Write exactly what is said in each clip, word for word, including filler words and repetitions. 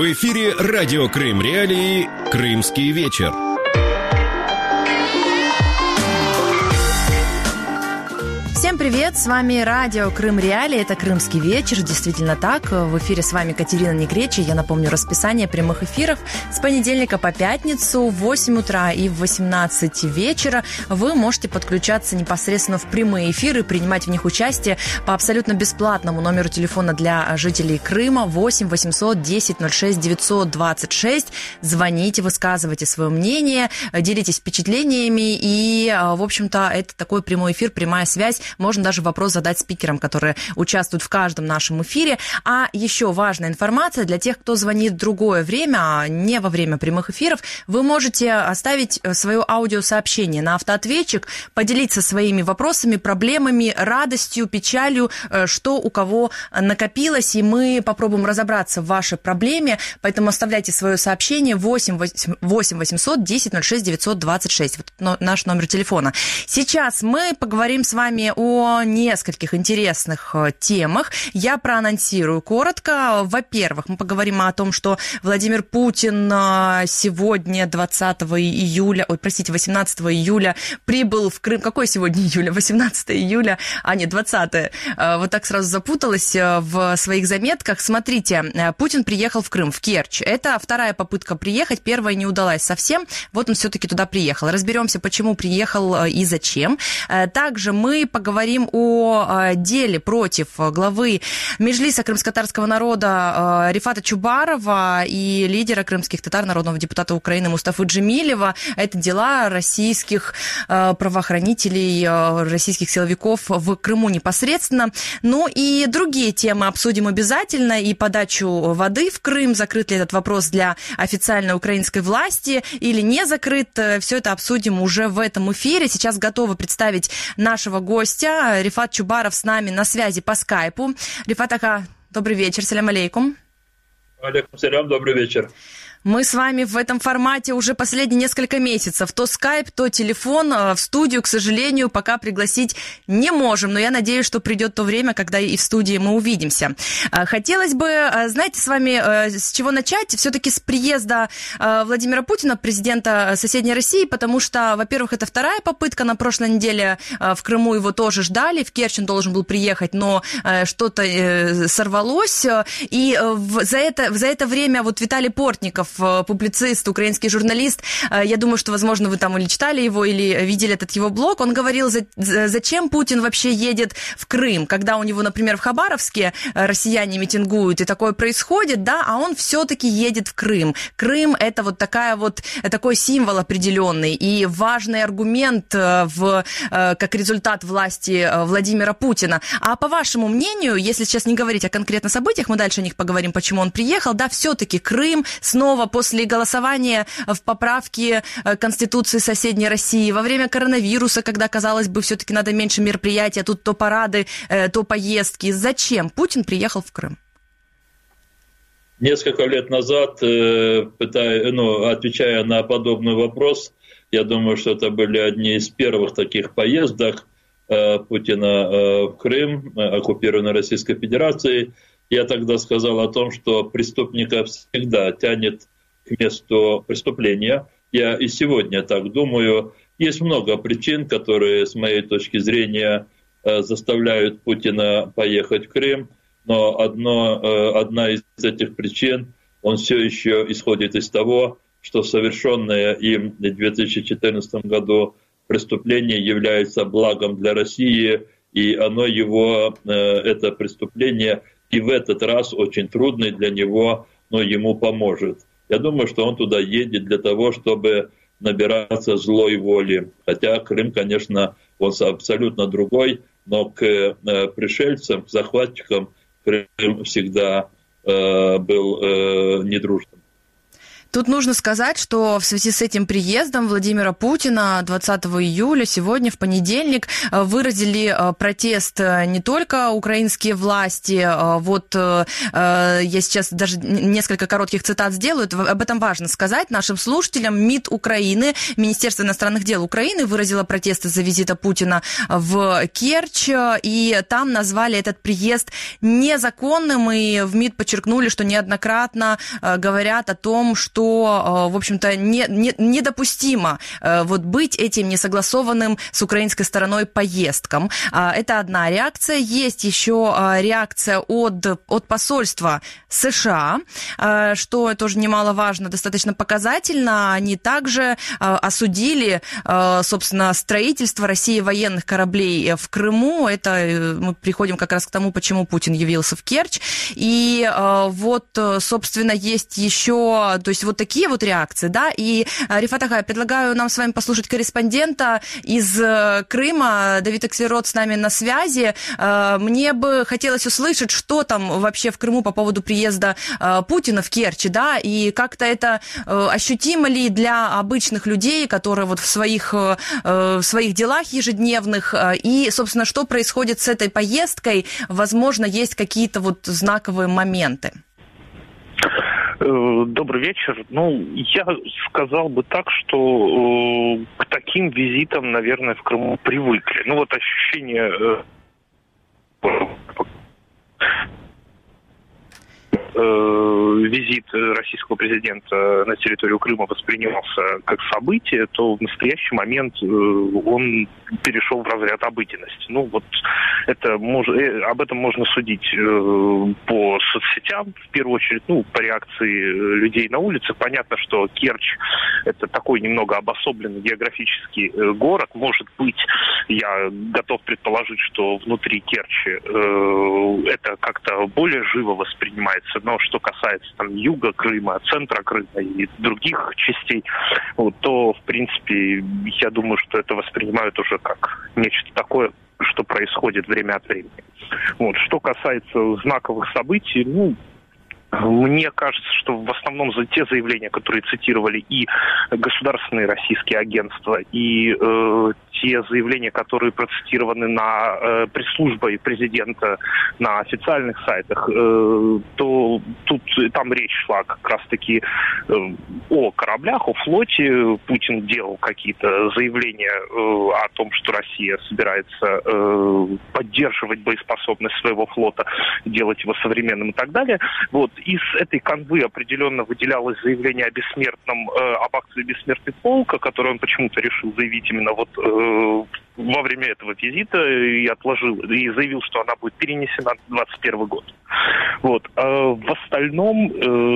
В эфире радио Крым Реалии «Крымский вечер». Всем привет, с вами радио Крым Реалии, это «Крымский вечер», действительно так, в эфире с вами Катерина Негречи, я напомню расписание прямых эфиров с понедельника по пятницу в восемь утра и в восемнадцать вечера вы можете подключаться непосредственно в прямые эфиры, принимать в них участие по абсолютно бесплатному номеру телефона для жителей Крыма восемь восемьсот десять ноль шесть девятьсот двадцать шесть, звоните, высказывайте свое мнение, делитесь впечатлениями и, в общем-то, это такой прямой эфир, прямая связь. Можно даже вопрос задать спикерам, которые участвуют в каждом нашем эфире. А еще важная информация для тех, кто звонит в другое время, а не во время прямых эфиров. Вы можете оставить свое аудиосообщение на автоответчик, поделиться своими вопросами, проблемами, радостью, печалью, что у кого накопилось, и мы попробуем разобраться в вашей проблеме. Поэтому оставляйте свое сообщение восемь восемьсот десять ноль шесть девятьсот двадцать шесть. Вот наш номер телефона. Сейчас мы поговорим с вами о о нескольких интересных темах. Я проанонсирую коротко. Во-первых, мы поговорим о том, что Владимир Путин сегодня, двадцатого июля, ой, простите, восемнадцатого июля прибыл в Крым. Какой сегодня июля? восемнадцатого июля, а нет, двадцатого. Вот так сразу запуталась в своих заметках. Смотрите, Путин приехал в Крым, в Керчь. Это вторая попытка приехать, первая не удалась совсем. Вот он все-таки туда приехал. Разберемся, почему приехал и зачем. Также мы поговорим Говорим о деле против главы Меджлиса крымско-татарского народа Рифата Чубарова и лидера крымских татар, народного депутата Украины Мустафы Джемилева. Это дела российских правоохранителей, российских силовиков в Крыму непосредственно. Ну и другие темы обсудим обязательно. И подачу воды в Крым, закрыт ли этот вопрос для официальной украинской власти или не закрыт. Все это обсудим уже в этом эфире. Сейчас готовы представить нашего гостя. Рифат Чубаров с нами на связи по скайпу. Рифат Ака, добрый вечер, салям алейкум. Алейкум салям, добрый вечер. Мы с вами в этом формате уже последние несколько месяцев. То скайп, то телефон. В студию, к сожалению, пока пригласить не можем. Но я надеюсь, что придет то время, когда и в студии мы увидимся. Хотелось бы, знаете, с вами с чего начать? Все-таки с приезда Владимира Путина, президента соседней России, потому что, во-первых, это вторая попытка. На прошлой неделе в Крыму его тоже ждали. В Керчь он должен был приехать, но что-то сорвалось. И за это, за это время вот Виталий Портников, публицист, украинский журналист, я думаю, что, возможно, вы там или читали его, или видели этот его блог, он говорил, зачем Путин вообще едет в Крым, когда у него, например, в Хабаровске россияне митингуют, и такое происходит, да, а он все-таки едет в Крым. Крым — это вот такая вот, такой символ определенный и важный аргумент в, как результат власти Владимира Путина. А по вашему мнению, если сейчас не говорить о конкретных событиях, мы дальше о них поговорим, почему он приехал, да, все-таки Крым снова после голосования в поправке Конституции соседней России, во время коронавируса, когда, казалось бы, все-таки надо меньше мероприятий, а тут то парады, то поездки. Зачем Путин приехал в Крым? Несколько лет назад, пытая, ну, отвечая на подобный вопрос, я думаю, что это были одни из первых таких поездок Путина в Крым, оккупированной Российской Федерацией. Я тогда сказал о том, что преступника всегда тянет к месту преступления. Я и сегодня так думаю. Есть много причин, которые, с моей точки зрения, заставляют Путина поехать в Крым. Но одно, одна из этих причин, он все еще исходит из того, что совершенное им в две тысячи четырнадцатом году преступление является благом для России, и оно его, это преступление, и в этот раз очень трудный для него, но ему поможет. Я думаю, что он туда едет для того, чтобы набираться злой воли. Хотя Крым, конечно, он абсолютно другой, но к пришельцам, к захватчикам Крым всегда был недружным. Тут нужно сказать, что в связи с этим приездом Владимира Путина двадцатого июля, сегодня, в понедельник, выразили протест не только украинские власти. Вот я сейчас даже несколько коротких цитат сделаю. Об этом важно сказать нашим слушателям. МИД Украины, Министерство иностранных дел Украины выразило протест из-за визита Путина в Керчь. И там назвали этот приезд незаконным. И в МИД подчеркнули, что неоднократно говорят о том, что что, в общем-то, не, не, недопустимо вот быть этим несогласованным с украинской стороной поездкам. Это одна реакция. Есть еще реакция от, от посольства США, что тоже немаловажно, достаточно показательно. Они также осудили, собственно, строительство России военных кораблей в Крыму. Это мы приходим как раз к тому, почему Путин явился в Керчь. И вот, собственно, есть еще, то есть вот такие вот реакции, да, и, Рифат Ахаев, предлагаю нам с вами послушать корреспондента из Крыма. Давид Аксельрод с нами на связи. Мне бы хотелось услышать, что там вообще в Крыму по поводу приезда Путина в Керчь, да, и как-то это ощутимо ли для обычных людей, которые вот в своих, в своих делах ежедневных, и, собственно, что происходит с этой поездкой? Возможно, есть какие-то вот знаковые моменты. Добрый вечер. Ну, я сказал бы так, что э, к таким визитам, наверное, в Крыму привыкли. Ну, вот ощущение... Э, визит российского президента на территорию Крыма воспринимался как событие, то в настоящий момент он перешел в разряд обыденности. Ну вот это мож... об этом можно судить по соцсетям, в первую очередь, ну, по реакции людей на улице. Понятно, что Керчь – это такой немного обособленный географический город. Может быть, я готов предположить, что внутри Керчи это как-то более живо воспринимается. Но что касается там юга Крыма, центра Крыма и других частей, вот, то, в принципе, я думаю, что это воспринимают уже как нечто такое, что происходит время от времени. Вот. Что касается знаковых событий, ну, мне кажется, что в основном за те заявления, которые цитировали и государственные российские агентства, и э, те заявления, которые процитированы на э, пресс-службой президента на официальных сайтах, э, то тут там речь шла как раз-таки э, о кораблях, о флоте. Путин делал какие-то заявления э, о том, что Россия собирается э, поддерживать боеспособность своего флота, делать его современным и так далее. Вот. Из этой канвы определенно выделялось заявление о бессмертном, э, об акции «Бессмертный полк», которое он почему-то решил заявить именно вот э, во время этого визита и отложил, и заявил, что она будет перенесена на двадцать первый год. Вот. А в остальном,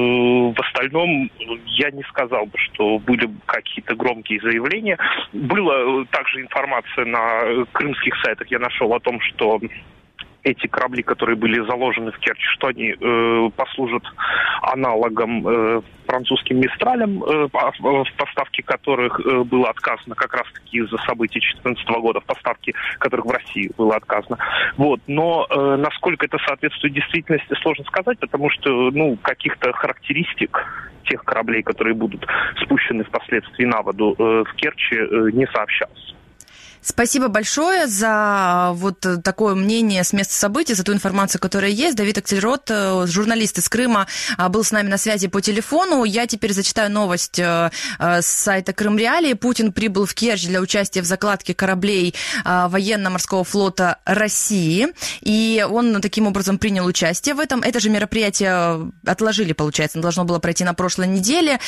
э, в остальном я не сказал бы, что были какие-то громкие заявления. Была также информация на крымских сайтах, я нашел о том, что эти корабли, которые были заложены в Керчь, что они э, послужат аналогом э, французским «Мистралям», э, в поставке которых э, было отказано как раз-таки из-за событий две тысячи четырнадцатого года, в поставке которых в России было отказано. Вот. Но э, насколько это соответствует действительности, сложно сказать, потому что ну, каких-то характеристик тех кораблей, которые будут спущены впоследствии на воду э, в Керчи, э, не сообщалось. Спасибо большое за вот такое мнение с места событий, за ту информацию, которая есть. Давид Аксельрод, журналист из Крыма, был с нами на связи по телефону. Я теперь зачитаю новость с сайта Крым Реалии. Путин прибыл в Керчь для участия в закладке кораблей военно-морского флота России. И он таким образом принял участие в этом. Это же мероприятие отложили, получается, должно было пройти на прошлой неделе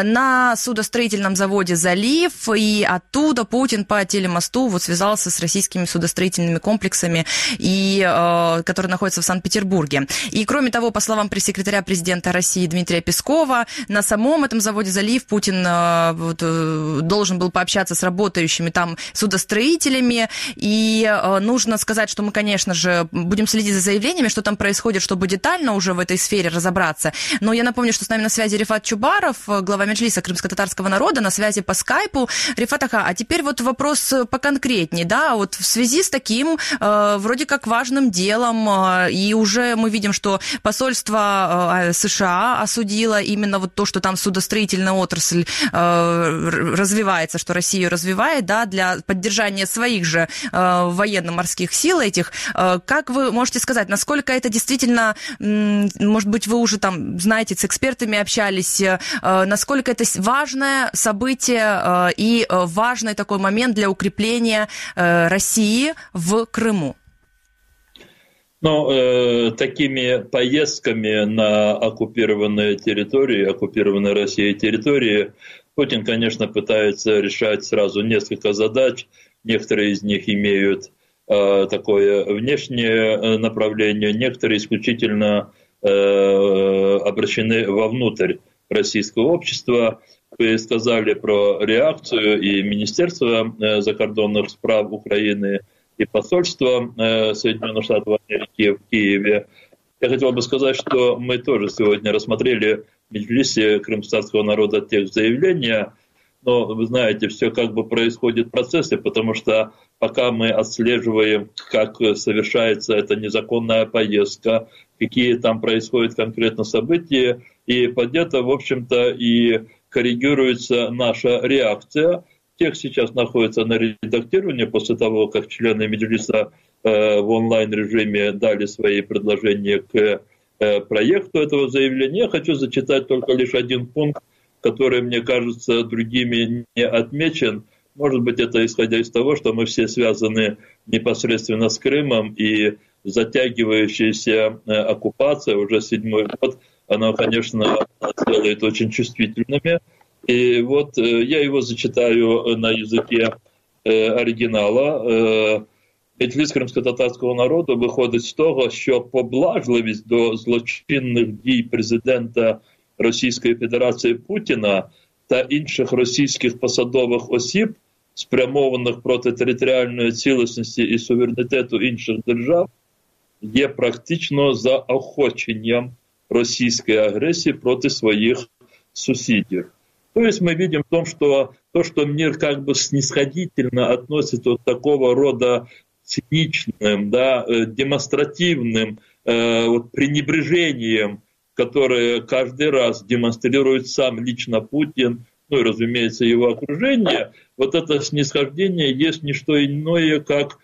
на судостроительном заводе «Залив». И оттуда Путин по телемосту вот связался с российскими судостроительными комплексами, и, э, которые находятся в Санкт-Петербурге. И, кроме того, по словам пресс-секретаря президента России Дмитрия Пескова, на самом этом заводе «Залив» Путин э, вот, э, должен был пообщаться с работающими там судостроителями. И э, нужно сказать, что мы, конечно же, будем следить за заявлениями, что там происходит, чтобы детально уже в этой сфере разобраться. Но я напомню, что с нами на связи Рифат Чубаров, глава Меджлиса крымско-татарского народа, на связи по скайпу. Рифат Аха, а теперь вот вопрос по конкретному. поконкретнее, да, вот в связи с таким э, вроде как важным делом, э, и уже мы видим, что посольство э, США осудило именно вот то, что там судостроительная отрасль э, развивается, что Россия развивает, да, для поддержания своих же э, военно-морских сил этих. Э, как вы можете сказать, насколько это действительно, м, может быть, вы уже там, знаете, с экспертами общались, э, насколько это важное событие э, и э, важный такой момент для укрепления э, России в Крыму? Ну, э, такими поездками на оккупированные территории, оккупированные Россией территории, Путин, конечно, пытается решать сразу несколько задач. Некоторые из них имеют э, такое внешнее направление, некоторые исключительно э, обращены вовнутрь российского общества. Вы сказали про реакцию, и Министерство э, закордонных справ Украины, и посольство э, Соединенных Штатов Америки в Киеве. Я хотел бы сказать, что мы тоже сегодня рассмотрели в Меджлисе крымского народа текст заявления, но, вы знаете, все как бы происходит в процессе, потому что пока мы отслеживаем, как совершается эта незаконная поездка, какие там происходят конкретно события, и под это, в общем-то, и корректируется наша реакция. Текст сейчас находится на редактировании после того, как члены Меджлиса э, в онлайн-режиме дали свои предложения к э, проекту этого заявления. Я хочу зачитать только лишь один пункт, который, мне кажется, другими не отмечен. Может быть, это исходя из того, что мы все связаны непосредственно с Крымом, и затягивающаяся э, оккупация уже седьмой год, она, конечно, делает очень чувствительными. И вот э, я его зачитаю на языке э, оригінала. Меджліс кримськотатарського народу виходить з того, що поблажливість до злочинних дій президента Російської Федерації Путіна та інших російських посадових осіб, спрямованих проти територіальної цілісності і суверенітету інших держав, є практично заохоченням російської агресії проти своїх сусідів. То есть мы видим в том, что то, что мир как бы снисходительно относится вот такого рода циничным, да, демонстративным э, вот пренебрежением, которое каждый раз демонстрирует сам лично Путин, ну и, разумеется, его окружение, вот это снисхождение есть не что иное, как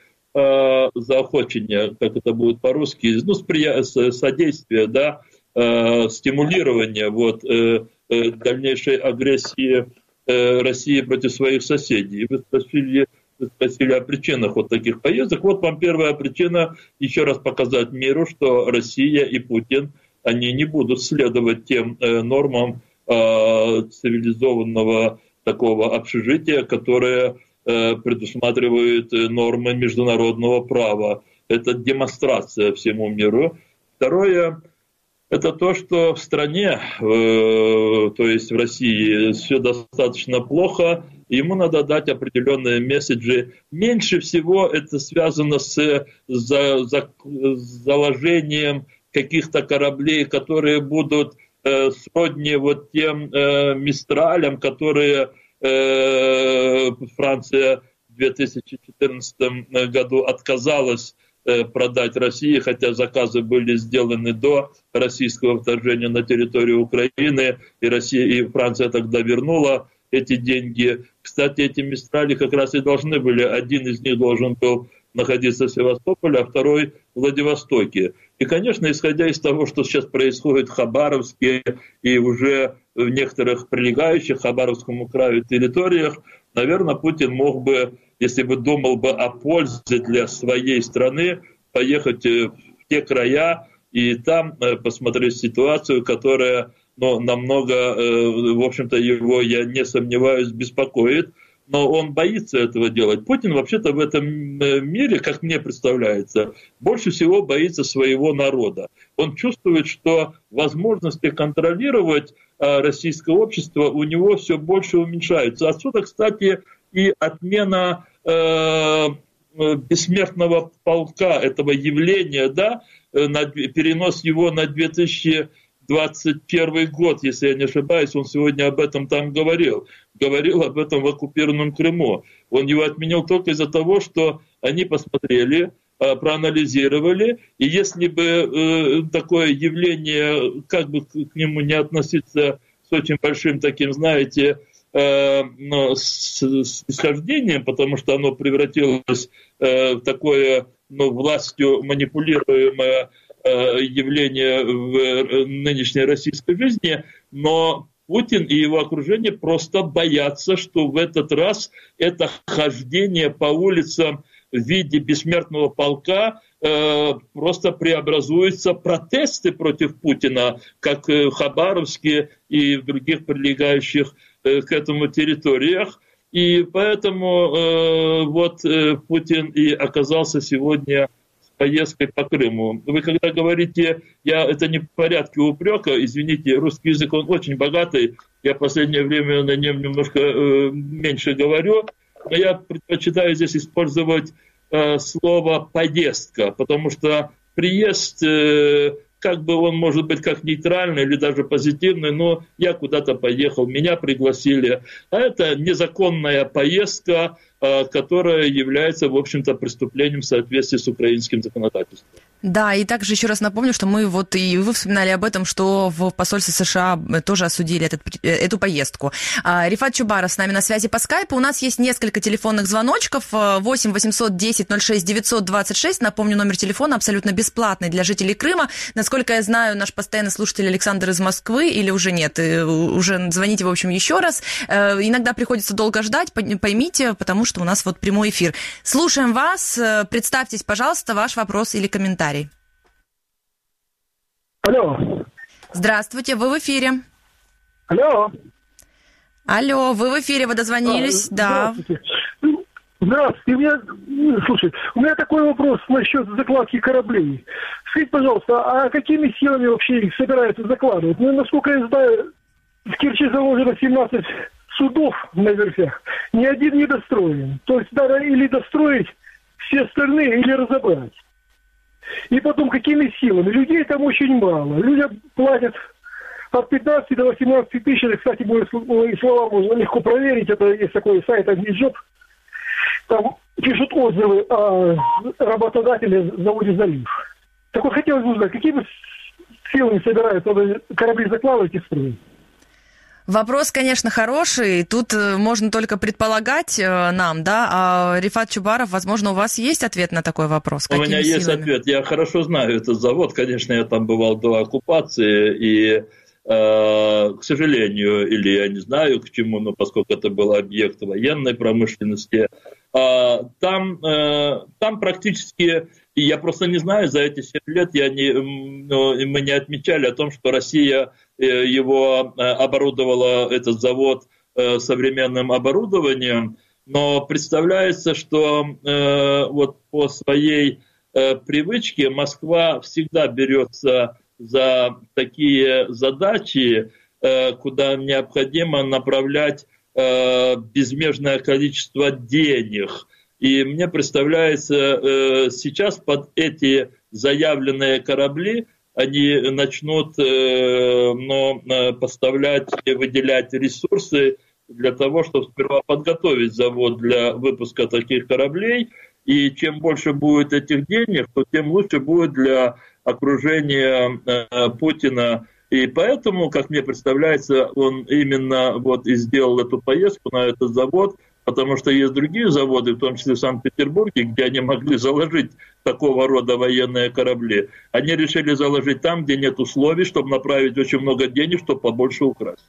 э, заохочение, как это будет по-русски, ну, сприя- содействие, да, э, стимулирование, вот, э, дальнейшей агрессии э, России против своих соседей. И вы спросили, вы спросили о причинах вот таких поездок. Вот вам первая причина — еще раз показать миру, что Россия и Путин, они не будут следовать тем э, нормам э, цивилизованного такого общежития, которые э, предусматривают нормы международного права. Это демонстрация всему миру. Второе — это то, что в стране, э, то есть в России, все достаточно плохо, ему надо дать определенные месседжи. Меньше всего это связано с, за, за, с заложением каких-то кораблей, которые будут э, сродни вот тем э, мистралям, которые э, Франция в две тысячи четырнадцатом году отказалась продать России, хотя заказы были сделаны до российского вторжения на территорию Украины, и Россия, и Франция тогда вернула эти деньги. Кстати, эти мистрали как раз и должны были, один из них должен был находиться в Севастополе, а второй в Владивостоке. И, конечно, исходя из того, что сейчас происходит в Хабаровске и уже в некоторых прилегающих к Хабаровскому краю территориях, наверное, Путин мог бы, если бы думал бы о пользе для своей страны, поехать в те края и там посмотреть ситуацию, которая, ну, намного, в общем-то, его, я не сомневаюсь, беспокоит, но он боится этого делать. Путин вообще-то в этом мире, как мне представляется, больше всего боится своего народа. Он чувствует, что возможности контролировать российское общество у него все больше уменьшаются. Отсюда, кстати, и отмена э, бессмертного полка, этого явления, да, на, перенос его на две тысячи двадцать первый год, если я не ошибаюсь, он сегодня об этом там говорил. Говорил об этом в оккупированном Крыму. Он его отменил только из-за того, что они посмотрели, проанализировали, и если бы э, такое явление, как бы к нему не относиться с очень большим таким, знаете, э, ну, с, с исхождением, потому что оно превратилось э, в такое, ну, властью манипулируемое э, явление в нынешней российской жизни, но Путин и его окружение просто боятся, что в этот раз это хождение по улицам в виде бессмертного полка э, просто преобразуются протесты против Путина, как в Хабаровске и в других прилегающих э, к этому территориях. И поэтому э, вот э, Путин и оказался сегодня с поездкой по Крыму. Вы когда говорите, я, это не в порядке упрека, извините, русский язык, он очень богатый, я в последнее время на нем немножко э, меньше говорю, но я предпочитаю здесь использовать э, слово «поездка», потому что приезд, э, как бы он может быть как нейтральный или даже позитивный, но я куда-то поехал, меня пригласили. А это незаконная поездка, э, которая является, в общем-то, преступлением в соответствии с украинским законодательством. Да, и также еще раз напомню, что мы вот, и вы вспоминали об этом, что в посольстве США тоже осудили этот, эту поездку. Рифат Чубаров с нами на связи по скайпу. У нас есть несколько телефонных звоночков. восемь восемьсот десять ноль шесть девятьсот двадцать шесть. Напомню, номер телефона абсолютно бесплатный для жителей Крыма. Насколько я знаю, наш постоянный слушатель Александр из Москвы, или уже нет, уже звоните, в общем, еще раз. Иногда приходится долго ждать, поймите, потому что у нас вот прямой эфир. Слушаем вас. Представьтесь, пожалуйста, ваш вопрос или комментарий. Алло. Здравствуйте, вы в эфире. Алло. Алло, вы в эфире, вы дозвонились, а, да. Здравствуйте. Здравствуйте. У меня, слушай, у меня такой вопрос насчет закладки кораблей. Скажите, пожалуйста, а какими силами вообще их собираются закладывать? Ну, насколько я знаю, в Керчи заложено семнадцать судов на верфях. Ни один не достроен. То есть надо или достроить все остальные, или разобрать. И потом, какими силами? Людей там очень мало. Людям платят от пятнадцати до восемнадцати тысяч. Кстати, мои слова можно легко проверить. Это есть такой сайт «Огнеджоп». Там пишут отзывы о работодателе в заводе «Залив». Так вот, хотелось бы узнать, какими силами собираются корабли закладывать и строить? Вопрос, конечно, хороший. Тут можно только предполагать нам, да? А Рифат Чубаров, возможно, у вас есть ответ на такой вопрос? У меня есть силами? Ответ. Я хорошо знаю этот завод. Конечно, я там бывал до оккупации. И, э, к сожалению, или я не знаю к чему, но поскольку это был объект военной промышленности, э, там, э, там практически... И я просто не знаю, за эти семь лет я не, ну, мы не отмечали о том, что Россия его оборудовала, этот завод, современным оборудованием, но представляется, что э, вот по своей э, привычке Москва всегда берется за такие задачи, э, куда необходимо направлять э, безмежное количество денег. И мне представляется, э, сейчас под эти заявленные корабли они начнут э, но, поставлять и выделять ресурсы для того, чтобы сперва подготовить завод для выпуска таких кораблей. И чем больше будет этих денег, то тем лучше будет для окружения э, Путина. И поэтому, как мне представляется, он именно вот и сделал эту поездку на этот завод, потому что есть другие заводы, в том числе в Санкт-Петербурге, где они могли заложить такого рода военные корабли. Они решили заложить там, где нет условий, чтобы направить очень много денег, чтобы побольше украсть.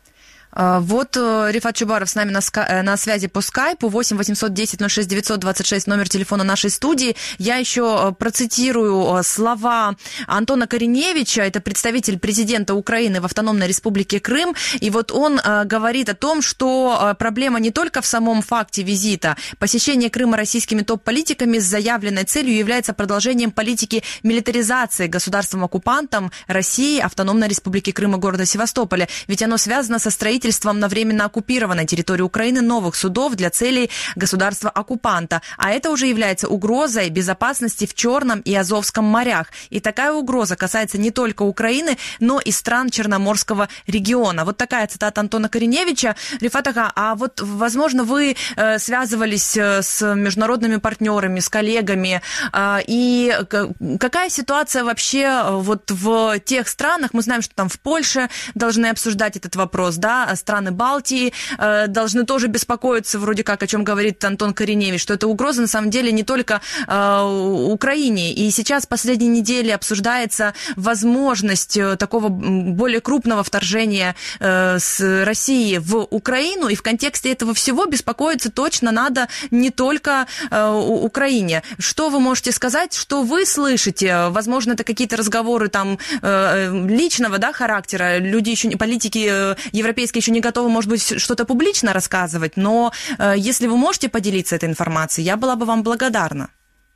Вот Рифат Чубаров с нами на, ска- на связи по скайпу. восемь восемьсот десять ноль шесть девятьсот двадцать шесть, номер телефона нашей студии. Я еще процитирую слова Антона Кореневича, это представитель президента Украины в Автономной Республике Крым. И вот он э, говорит о том, что проблема не только в самом факте визита. Посещение Крыма российскими топ-политиками с заявленной целью является продолжением политики милитаризации государством-оккупантом России, Автономной Республики Крым и города Севастополя. Ведь оно связано со строительством строительством на временно оккупированной территории Украины новых судов для целей государства-оккупанта. А это уже является угрозой безопасности в Черном и Азовском морях. И такая угроза касается не только Украины, но и стран Черноморского региона. Вот такая цитата Антона Кореневича. Рифат ага, а вот, возможно, вы э, связывались с международными партнерами, с коллегами. Э, и какая ситуация вообще вот в тех странах? Мы знаем, что там в Польше должны обсуждать этот вопрос, да, страны Балтии э, должны тоже беспокоиться, вроде как, о чем говорит Антон Кореневич, что это угроза на самом деле не только э, Украине. И сейчас в последние недели обсуждается возможность такого более крупного вторжения э, с России в Украину, и в контексте этого всего беспокоиться точно надо не только э, Украине. Что вы можете сказать, что вы слышите? Возможно, это какие-то разговоры там э, личного, да, характера. Люди еще, политики э, европейские еще не готовы, может быть, что-то публично рассказывать, но э, если вы можете поделиться этой информацией, я была бы вам благодарна.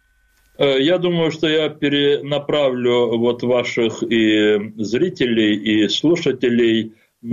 Я думаю, что я перенаправлю вот ваших и зрителей, и слушателей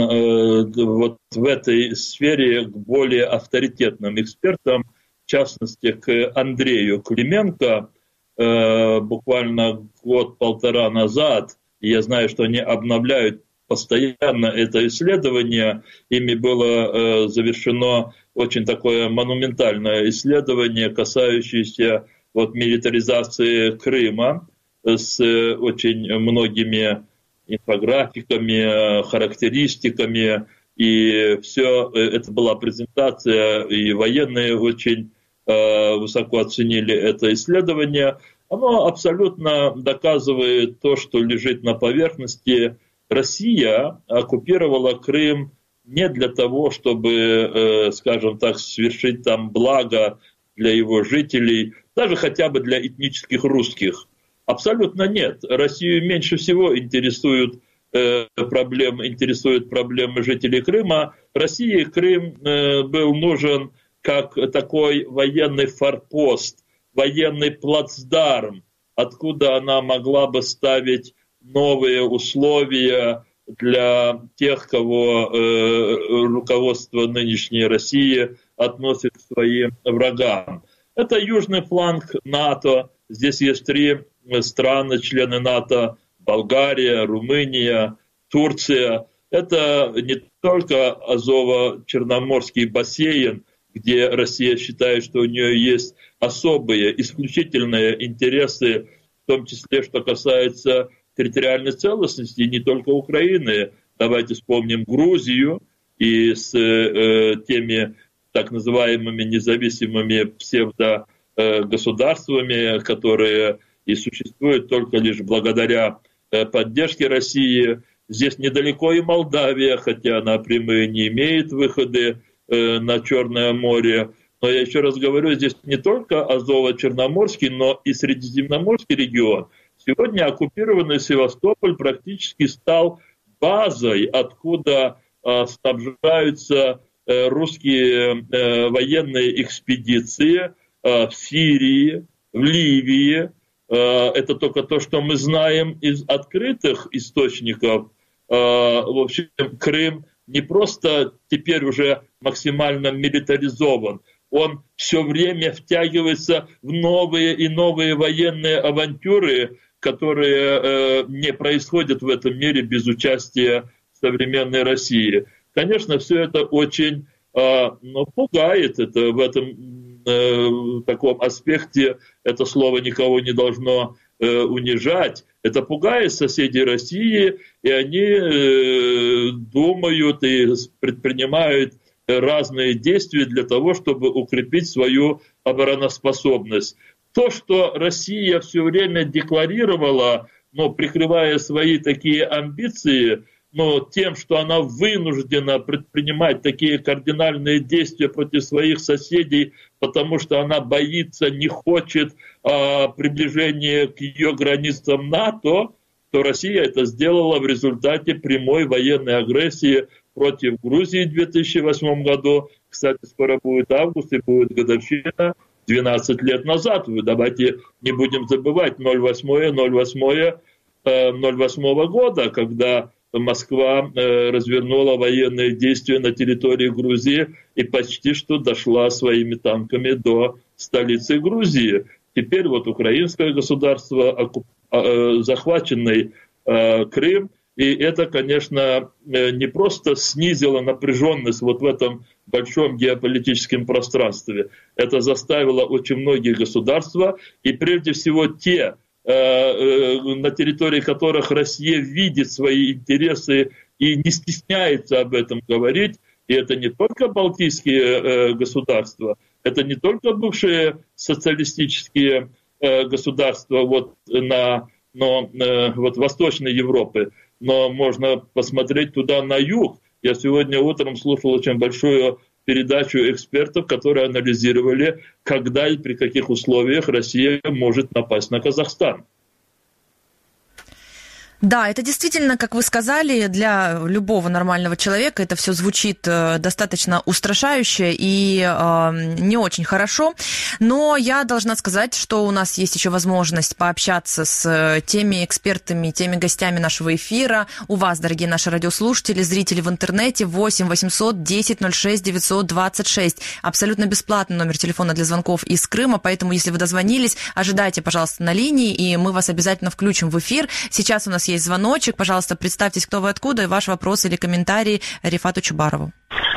вот в этой сфере к более авторитетным экспертам, в частности, к Андрею Клименко. Буквально год-полтора назад, я знаю, что они обновляют постоянно это исследование, ими было завершено очень такое монументальное исследование, касающееся вот милитаризации Крыма с очень многими инфографиками, характеристиками, и все это была презентация, и военные очень э, высоко оценили это исследование. Оно абсолютно доказывает то, что лежит на поверхности. Россия оккупировала Крым не для того, чтобы, э, скажем так, совершить там благо для его жителей, даже хотя бы для этнических русских. Абсолютно нет. Россию меньше всего интересуют, э, проблемы, интересуют проблемы жителей Крыма. России Крым э, был нужен как такой военный форпост, военный плацдарм, откуда она могла бы ставить новые условия для тех, кого э, руководство нынешней России относит к своим врагам. Это южный фланг НАТО. Здесь есть три страны, члены НАТО: Болгария, Румыния, Турция. Это не только Азово-Черноморский бассейн, где Россия считает, что у нее есть особые, исключительные интересы, в том числе, что касается территориальной целостности не только Украины. Давайте вспомним Грузию и с э, теми так называемыми независимыми псевдогосударствами, которые и существуют только лишь благодаря поддержке России. Здесь недалеко и Молдавия, хотя она прямые не имеет выходы на Черное море. Но я еще раз говорю, здесь не только Азово-Черноморский, но и Средиземноморский регион. Сегодня оккупированный Севастополь практически стал базой, откуда снабжаются русские э, военные экспедиции э, в Сирии, в Ливии. Э, это только то, что мы знаем из открытых источников. Э, в общем, Крым не просто теперь уже максимально милитаризован, он все время втягивается в новые и новые военные авантюры, которые э, не происходят в этом мире без участия современной России. Конечно, все это очень э, ну, пугает. Это в этом э, таком аспекте это слово никого не должно э, унижать. Это пугает соседей России, и они э, думают и предпринимают разные действия для того, чтобы укрепить свою обороноспособность. То, что Россия все время декларировала, но прикрывая свои такие амбиции, но тем, что она вынуждена предпринимать такие кардинальные действия против своих соседей, потому что она боится, не хочет а, приближения к ее границам НАТО, то Россия это сделала в результате прямой военной агрессии против Грузии в две тысячи восьмом году. Кстати, скоро будет август и будет годовщина двенадцать лет назад. Вы давайте не будем забывать ноль восьмого года, когда Москва развернула военные действия на территории Грузии и почти что дошла своими танками до столицы Грузии. Теперь вот украинское государство, захваченный Крым, и это, конечно, не просто снизило напряженность вот в этом большом геополитическом пространстве, это заставило очень многие государства, и прежде всего те, на территории которых Россия видит свои интересы и не стесняется об этом говорить, и это не только балтийские государства, это не только бывшие социалистические государства вот на, но, вот Восточной Европы, но можно посмотреть туда на юг. Я сегодня утром слушал очень большую передачу экспертов, которые анализировали, когда и при каких условиях Россия может напасть на Казахстан. Да, это действительно, как вы сказали, для любого нормального человека это все звучит достаточно устрашающе и э, не очень хорошо. Но я должна сказать, что у нас есть еще возможность пообщаться с теми экспертами, теми гостями нашего эфира. У вас, дорогие наши радиослушатели, зрители в интернете, восемь восемьсот десять ноль шесть девятьсот двадцать шесть. Абсолютно бесплатный номер телефона для звонков из Крыма, поэтому, если вы дозвонились, ожидайте, пожалуйста, на линии, и мы вас обязательно включим в эфир. Сейчас у нас есть звоночек. Пожалуйста, представьтесь, кто вы, откуда, и ваш вопрос или комментарий Рифату Чубарову.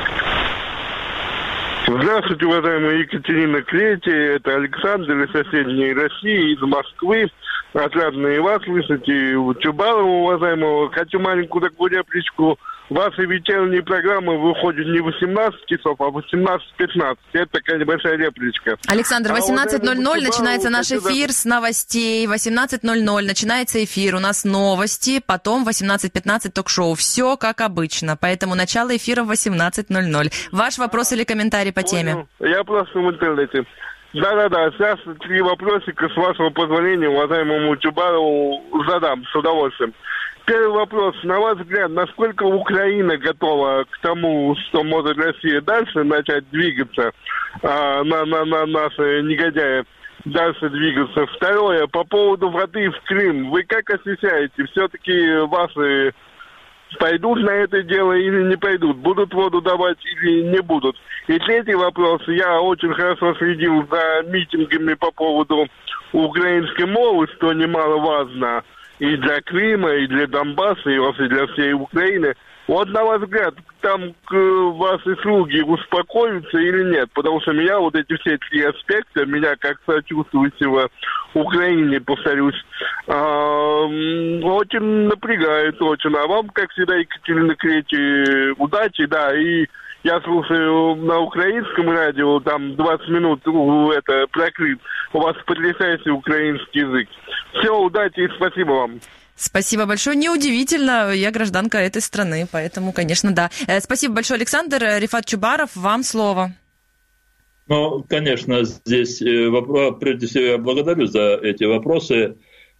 Здравствуйте, уважаемая Екатерина Крети. Это Александр из соседней России, из Москвы. Отрадно и вас слышать, и Чубарова, уважаемого. Хочу маленькую такую репличку. Ваши вечерние программы выходят не в восемнадцать часов, а в восемнадцать пятнадцать. Это такая небольшая репличка. Александр, восемнадцать ноль ноль начинается наш эфир да... с новостей. восемнадцать ноль ноль начинается эфир. У нас новости, потом восемнадцать пятнадцать ток-шоу. Все как обычно. Поэтому начало эфира в восемнадцать ноль ноль. Ваш вопрос или комментарий по теме? Я просто в интернете. Да-да-да, сейчас три вопросика, с вашего позволения, уважаемому Чубарову, задам с удовольствием. Первый вопрос. На ваш взгляд, насколько Украина готова к тому, что может Россия дальше начать двигаться, а, на, на, на наши негодяи дальше двигаться? Второе. По поводу воды в Крым. Вы как ощущаете? Все-таки ваши пойдут на это дело или не пойдут? Будут воду давать или не будут? И третий вопрос. Я очень хорошо следил за митингами по поводу украинской мовы, что немаловажно и для Крыма, и для Донбасса, и вообще для всей Украины. Вот на ваш взгляд, там ваши слуги успокоятся или нет? Потому что меня вот эти все три аспекта, меня как сочувствующего Украине, повторюсь, очень напрягают, очень. А вам, как всегда, Екатерина Крети, удачи, да, и я слушаю на украинском радио, там двадцать минут это прокрыт. У вас потрясающий украинский язык. Все, удачи и спасибо вам. Спасибо большое. Неудивительно, я гражданка этой страны, поэтому, конечно, да. Спасибо большое, Александр. Рифат Чубаров, вам слово. Ну, конечно, здесь вопрос, прежде всего, я благодарю за эти вопросы.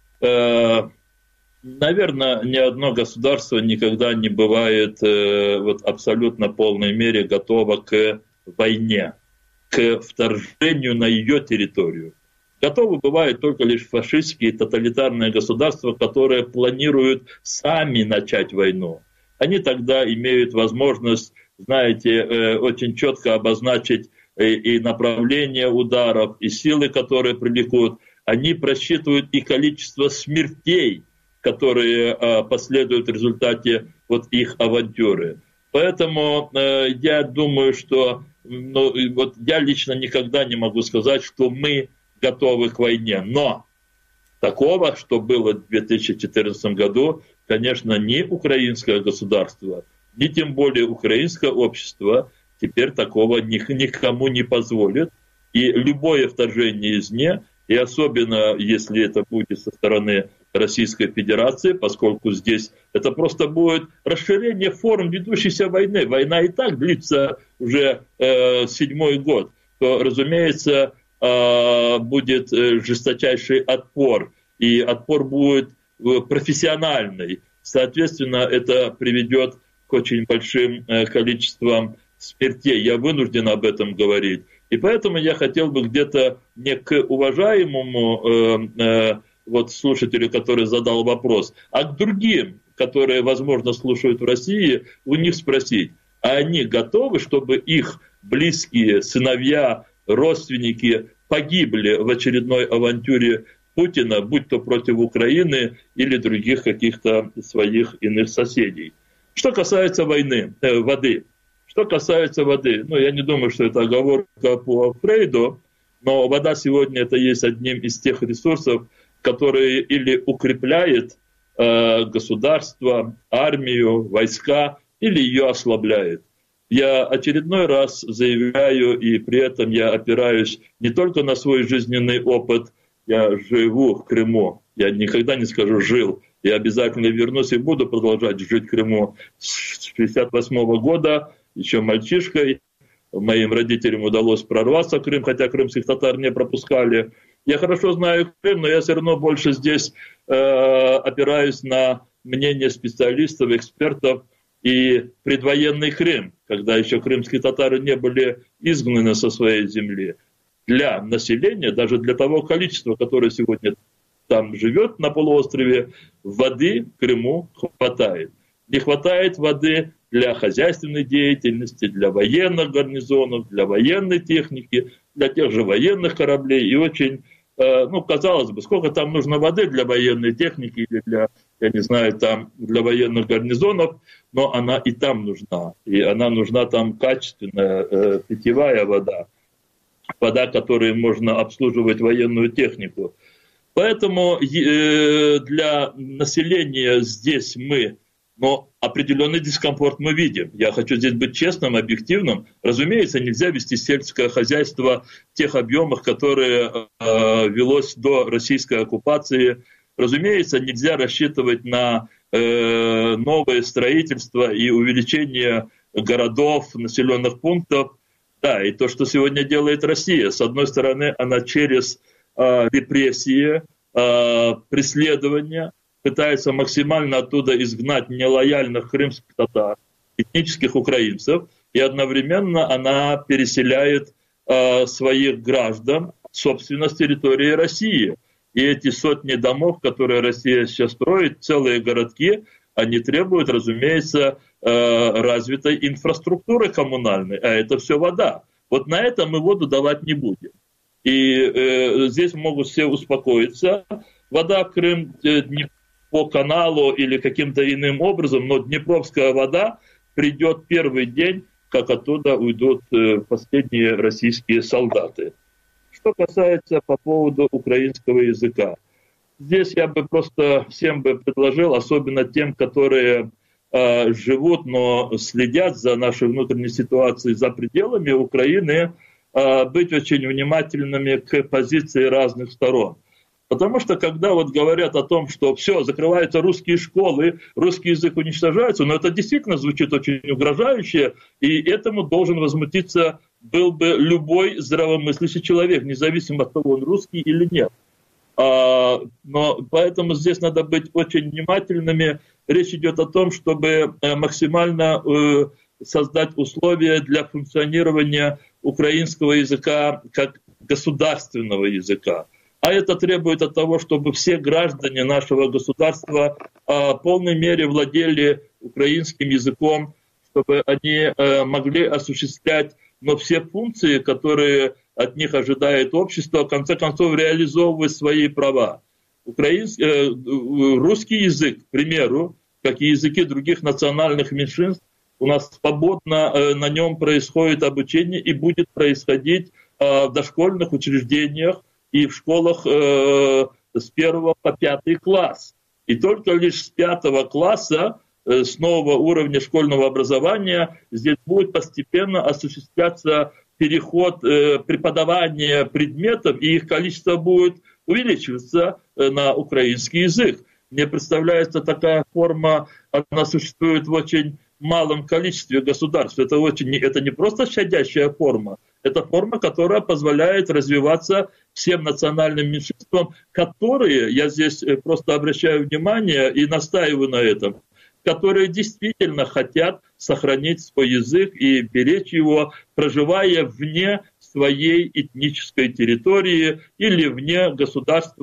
Наверное, ни одно государство никогда не бывает вот, абсолютно полной мере готово к войне, к вторжению на ее территорию. Готовы бывают только лишь фашистские тоталитарные государства, которые планируют сами начать войну. Они тогда имеют возможность, знаете, очень четко обозначить и направление ударов, и силы, которые привлекут. Они просчитывают и количество смертей, которые э, последуют в результате вот их авантюры. Поэтому э, я думаю, что ну, вот я лично никогда не могу сказать, что мы готовы к войне. Но такого, что было в две тысячи четырнадцатом году, конечно, ни украинское государство, ни тем более украинское общество теперь такого никому не позволит. И любое вторжение извне, и особенно если это будет со стороны Российской Федерации, поскольку здесь это просто будет расширение форм ведущейся войны. Война и так длится уже э, седьмой год. То, разумеется, э, будет жесточайший отпор. И отпор будет профессиональный. Соответственно, это приведет к очень большим э, количествам смертей. Я вынужден об этом говорить. И поэтому я хотел бы где-то не к уважаемому э, э, вот слушателю, который задал вопрос, а к другим, которые, возможно, слушают в России, у них спросить, а они готовы, чтобы их близкие, сыновья, родственники погибли в очередной авантюре Путина, будь то против Украины или других каких-то своих иных соседей. Что касается войны, э, воды, что касается воды, ну, я не думаю, что это оговорка по Фрейду, но вода сегодня это есть одним из тех ресурсов, которые или укрепляет э, государство, армию, войска, или ее ослабляет. Я очередной раз заявляю, и при этом я опираюсь не только на свой жизненный опыт, я живу в Крыму, я никогда не скажу «жил», я обязательно вернусь и буду продолжать жить в Крыму с шестьдесят восьмого года, еще мальчишкой. Моим родителям удалось прорваться в Крым, хотя крымских татар не пропускали. Я хорошо знаю Крым, но я все равно больше здесь э, опираюсь на мнение специалистов, экспертов, и предвоенный Крым, когда еще крымские татары не были изгнаны со своей земли, для населения, даже для того количества, которое сегодня там живет на полуострове, воды в Крыму хватает. Не хватает воды для хозяйственной деятельности, для военных гарнизонов, для военной техники, для тех же военных кораблей. И очень, ну, казалось бы, сколько там нужно воды для военной техники или для, я не знаю, там для военных гарнизонов, но она и там нужна. И она нужна там качественная, э, питьевая вода. Вода, которой можно обслуживать военную технику. Поэтому э, для населения здесь мы, но определенный дискомфорт мы видим. Я хочу здесь быть честным, объективным. Разумеется, нельзя вести сельское хозяйство в тех объемах, которые э, велось до российской оккупации. Разумеется, нельзя рассчитывать на э, новое строительство и увеличение городов, населенных пунктов. Да, и то, что сегодня делает Россия, с одной стороны, она через э, репрессии, э, преследования пытается максимально оттуда изгнать нелояльных крымских татар, этнических украинцев, и одновременно она переселяет э, своих граждан, собственно, с территории России. И эти сотни домов, которые Россия сейчас строит, целые городки, они требуют, разумеется, развитой инфраструктуры коммунальной, а это все вода. Вот на это мы воду давать не будем. И э, здесь могут все успокоиться. Вода в Крым не по каналу или каким-то иным образом, но днепровская вода придет первый день, как оттуда уйдут последние российские солдаты. Что касается по поводу украинского языка. Здесь я бы просто всем бы предложил, особенно тем, которые э, живут, но следят за нашей внутренней ситуацией за пределами Украины, э, быть очень внимательными к позиции разных сторон. Потому что когда вот говорят о том, что все, закрываются русские школы, русский язык уничтожается, но это действительно звучит очень угрожающе, и этому должен возмутиться был бы любой здравомыслящий человек, независимо от того, он русский или нет. А, но поэтому здесь надо быть очень внимательными. Речь идет о том, чтобы максимально э, создать условия для функционирования украинского языка как государственного языка. А это требует от того, чтобы все граждане нашего государства в полной мере владели украинским языком, чтобы они могли осуществлять но все функции, которые от них ожидает общество, в конце концов реализовывать свои права. Украинский, русский язык, к примеру, как и языки других национальных меньшинств, у нас свободно на нем происходит обучение и будет происходить в дошкольных учреждениях и в школах э, с первого по пятый класс. И только лишь с пятого класса, э, с нового уровня школьного образования, здесь будет постепенно осуществляться переход э, преподавания предметов, и их количество будет увеличиваться э, на украинский язык. Мне представляется, такая форма, она существует в очень малом количестве государств. Это, очень, это не просто щадящая форма, это форма, которая позволяет развиваться всем национальным меньшинствам, которые, я здесь просто обращаю внимание и настаиваю на этом, которые действительно хотят сохранить свой язык и беречь его, проживая вне своей этнической территории или вне государства,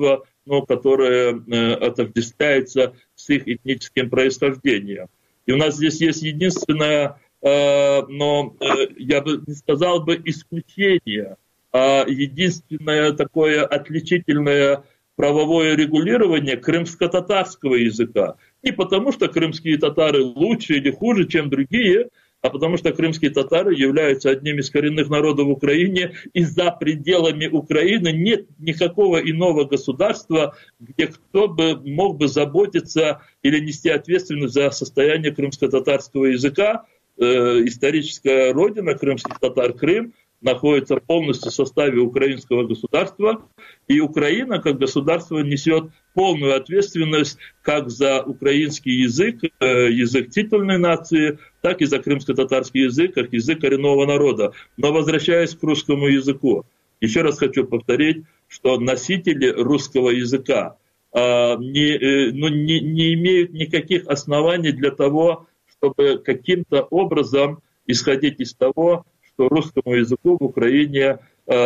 ну, которое э, отождествляется с их этническим происхождением. И у нас здесь есть единственное, э, но э, я бы не сказал бы исключение, а единственное такое отличительное правовое регулирование крымско-татарского языка. Не потому, что крымские татары лучше или хуже, чем другие, а потому что крымские татары являются одним из коренных народов в Украине, и за пределами Украины нет никакого иного государства, где кто бы мог бы заботиться или нести ответственность за состояние крымско-татарского языка. Э, историческая родина крымских татар, Крым, находится полностью в составе украинского государства, и Украина как государство несет полную ответственность как за украинский язык, язык титульной нации, так и за крымско-татарский язык, как язык коренного народа. Но возвращаясь к русскому языку, еще раз хочу повторить, что носители русского языка э, не, ну, не, не имеют никаких оснований для того, чтобы каким-то образом исходить из того, что русскому языку в Украине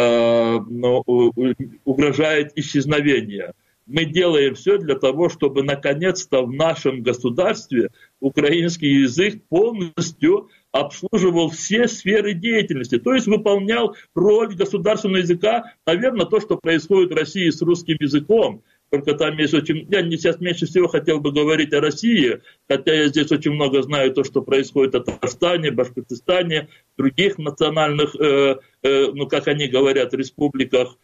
э, ну, угрожает исчезновение. Мы делаем все для того, чтобы наконец-то в нашем государстве украинский язык полностью обслуживал все сферы деятельности, то есть выполнял роль государственного языка, наверное, то, что происходит в России с русским языком. Только там есть очень... Я сейчас меньше всего хотел бы говорить о России, хотя я здесь очень много знаю то, что происходит в Татарстане, Башкортостане, других национальных, э, э, ну, как они говорят, республиках.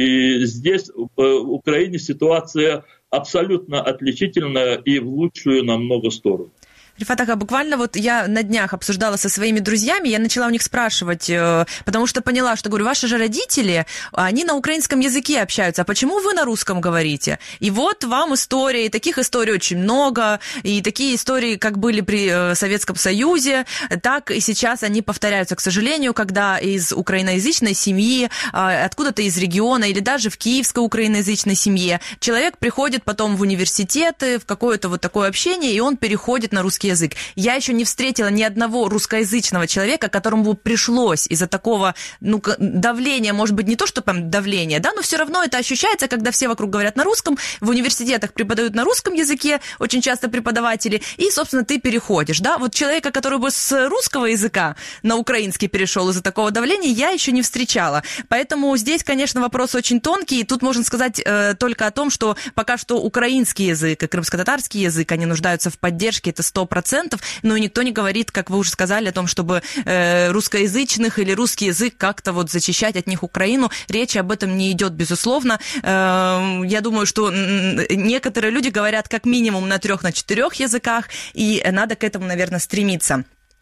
И здесь, в Украине, ситуация абсолютно отличительная и в лучшую намного сторону. Рифат Ага, буквально вот я на днях обсуждала со своими друзьями, я начала у них спрашивать, потому что поняла, что, говорю, ваши же родители, они на украинском языке общаются, а почему вы на русском говорите? И вот вам истории, и таких историй очень много, и такие истории, как были при Советском Союзе, так и сейчас они повторяются, к сожалению, когда из украиноязычной семьи, откуда-то из региона или даже в киевской украиноязычной семье человек приходит потом в университеты, в какое-то вот такое общение, и он переходит на русский язык. Я еще не встретила ни одного русскоязычного человека, которому бы пришлось из-за такого, ну, давления, может быть, не то, что там давление, да, но все равно это ощущается, когда все вокруг говорят на русском, в университетах преподают на русском языке, очень часто преподаватели, и, собственно, ты переходишь, да, вот человека, который бы с русского языка на украинский перешел из-за такого давления, я еще не встречала. Поэтому здесь, конечно, вопрос очень тонкий, и тут можно сказать э, только о том, что пока что украинский язык и крымско-татарский язык, они нуждаются в поддержке, это сто процентов. Но и никто не говорит, как вы уже сказали, о том, чтобы э, русскоязычных или русский язык как-то вот зачищать от них Украину. Речь об этом не идет, безусловно. Э, я думаю, что некоторые люди говорят как минимум на трех, на четырех языках, и надо к этому, наверное, стремиться.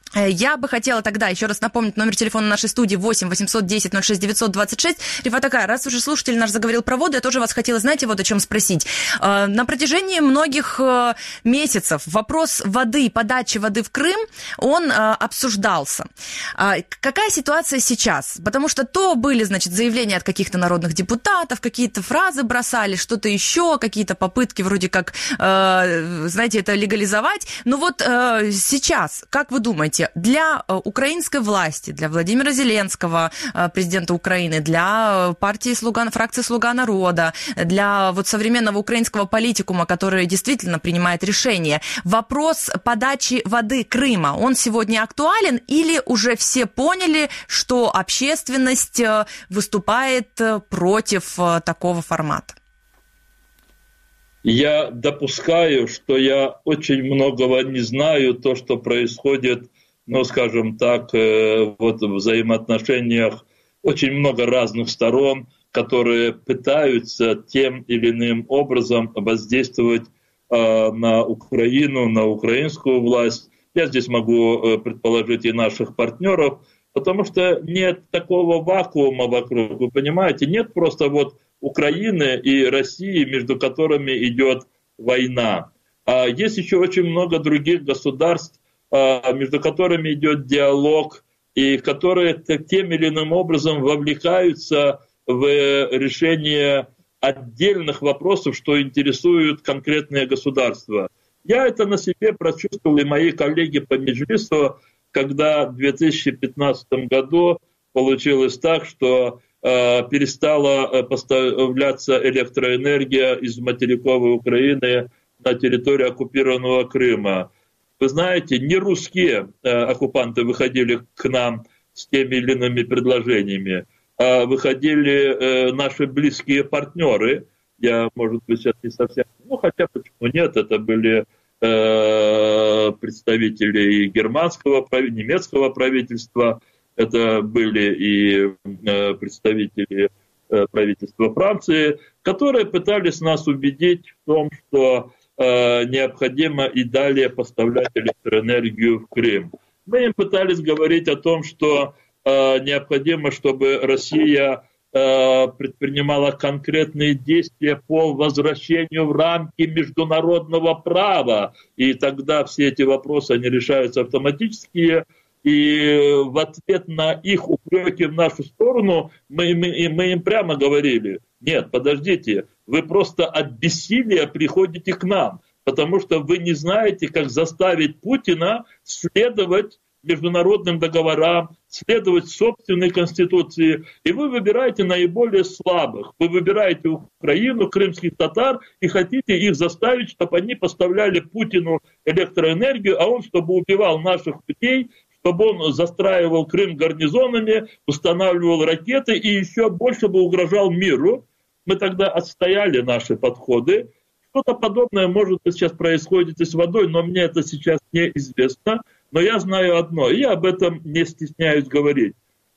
Я бы хотела тогда еще раз напомнить номер телефона нашей студии восемь восемьсот десять ноль шесть девятьсот двадцать шесть. Рифат Ага, раз уже слушатель наш заговорил про воду, я тоже вас хотела, знаете, вот о чем спросить. На протяжении многих месяцев вопрос воды, подачи воды в Крым, он обсуждался. Какая ситуация сейчас? Потому что то были, значит, заявления от каких-то народных депутатов, какие-то фразы бросали, что-то еще, какие-то попытки вроде как, знаете, это легализовать. Но вот сейчас, как вы думаете, для украинской власти, для Владимира Зеленского, президента Украины, для партии Слуга, фракции «Слуга народа», для вот современного украинского политикума, который действительно принимает решения, вопрос подачи воды Крыма, он сегодня актуален или уже все поняли, что общественность выступает против такого формата? Я допускаю, что я очень многого не знаю, то, что происходит, ну, скажем так, вот в взаимоотношениях очень много разных сторон, которые пытаются тем или иным образом воздействовать на Украину, на украинскую власть. Я здесь могу предположить и наших партнеров, потому что нет такого вакуума вокруг, вы понимаете, нет просто вот Украины и России, между которыми идет война. А есть еще очень много других государств, между которыми идет диалог, и которые тем или иным образом вовлекаются в решение отдельных вопросов, что интересуют конкретные государства. Я это на себе прочувствовал, и мои коллеги по Меджлису, когда в две тысячи пятнадцатом году получилось так, что перестала поставляться электроэнергия из материковой Украины на территорию оккупированного Крыма. Вы знаете, не русские оккупанты выходили к нам с теми или иными предложениями, а выходили наши близкие партнеры. Я, может быть, сейчас не совсем... Ну, хотя почему нет, это были представители германского, немецкого правительства, это были и представители правительства Франции, которые пытались нас убедить в том, что необходимо и далее поставлять электроэнергию в Крым. Мы им пытались говорить о том, что необходимо, чтобы Россия предпринимала конкретные действия по возвращению в рамки международного права, и тогда все эти вопросы, они решаются автоматически. И в ответ на их упреки в нашу сторону мы, мы, мы им прямо говорили: нет, подождите, вы просто от бессилия приходите к нам, потому что вы не знаете, как заставить Путина следовать международным договорам, следовать собственной конституции, и вы выбираете наиболее слабых. Вы выбираете Украину, крымских татар, и хотите их заставить, чтобы они поставляли Путину электроэнергию, а он, чтобы убивал наших людей, чтобы он застраивал Крым гарнизонами, устанавливал ракеты и еще больше бы угрожал миру. Мы тогда отстояли наши подходы. Что-то подобное, может быть, сейчас происходит и с водой, но мне это сейчас неизвестно. Но я знаю одно, и я об этом не стесняюсь говорить.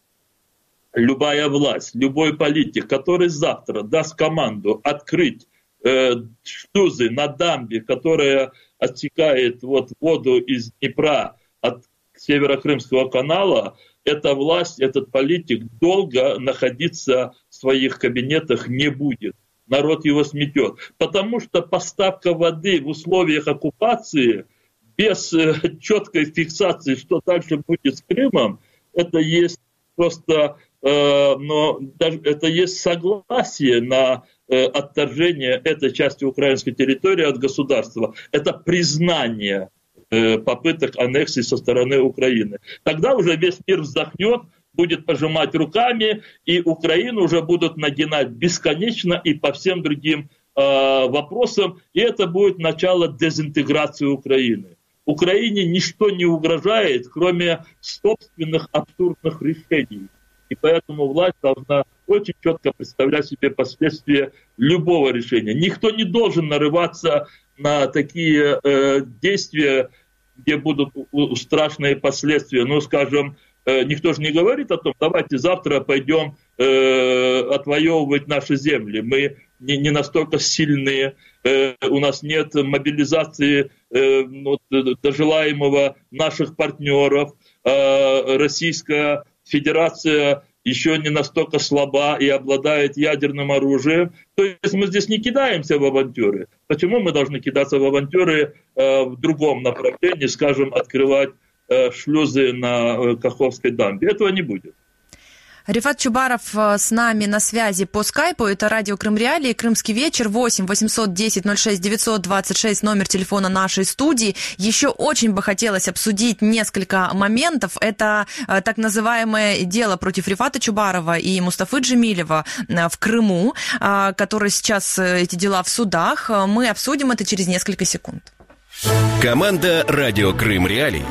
Любая власть, любой политик, который завтра даст команду открыть э, шлюзы на дамбе, которая отсекает вот, воду из Днепра от Северокрымского канала, эта власть, этот политик долго находиться в своих кабинетах не будет. Народ его сметет. Потому что поставка воды в условиях оккупации без четкой фиксации, что дальше будет с Крымом, это есть просто, э, но даже, это есть согласие на э, отторжение этой части украинской территории от государства. Это признание э, попыток аннексии со стороны Украины. Тогда уже весь мир вздохнет, будет пожимать руками, и Украину уже будут нагинать бесконечно и по всем другим э, вопросам, и это будет начало дезинтеграции Украины. Украине ничто не угрожает, кроме собственных абсурдных решений. И поэтому власть должна очень четко представлять себе последствия любого решения. Никто не должен нарываться на такие э, действия, где будут страшные последствия. Ну, скажем, э, никто же не говорит о том, давайте завтра пойдем э, отвоевывать наши земли. Мы не, не настолько сильные, э, у нас нет мобилизации э, ну, до желаемого наших партнеров. Э, Российская Федерация еще не настолько слаба и обладает ядерным оружием. То есть мы здесь не кидаемся в авантюры. Почему мы должны кидаться в авантюры э, в другом направлении, скажем, открывать э, шлюзы на э, Каховской дамбе? Этого не будет. Рифат Чубаров с нами на связи по скайпу. Это радио Крым Реалии, Крымский вечер, восемь восемьсот десять ноль шесть девятьсот двадцать шесть, номер телефона нашей студии. Еще очень бы хотелось обсудить несколько моментов. Это так называемое дело против Рифата Чубарова и Мустафы Джемилева в Крыму, которые сейчас эти дела в судах. Мы обсудим это через несколько секунд. Команда радио Крым Реалии.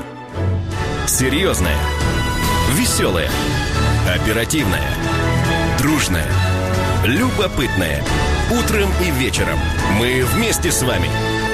Серьезная, веселая, оперативная, дружная, любопытная. Утром и вечером мы вместе с вами.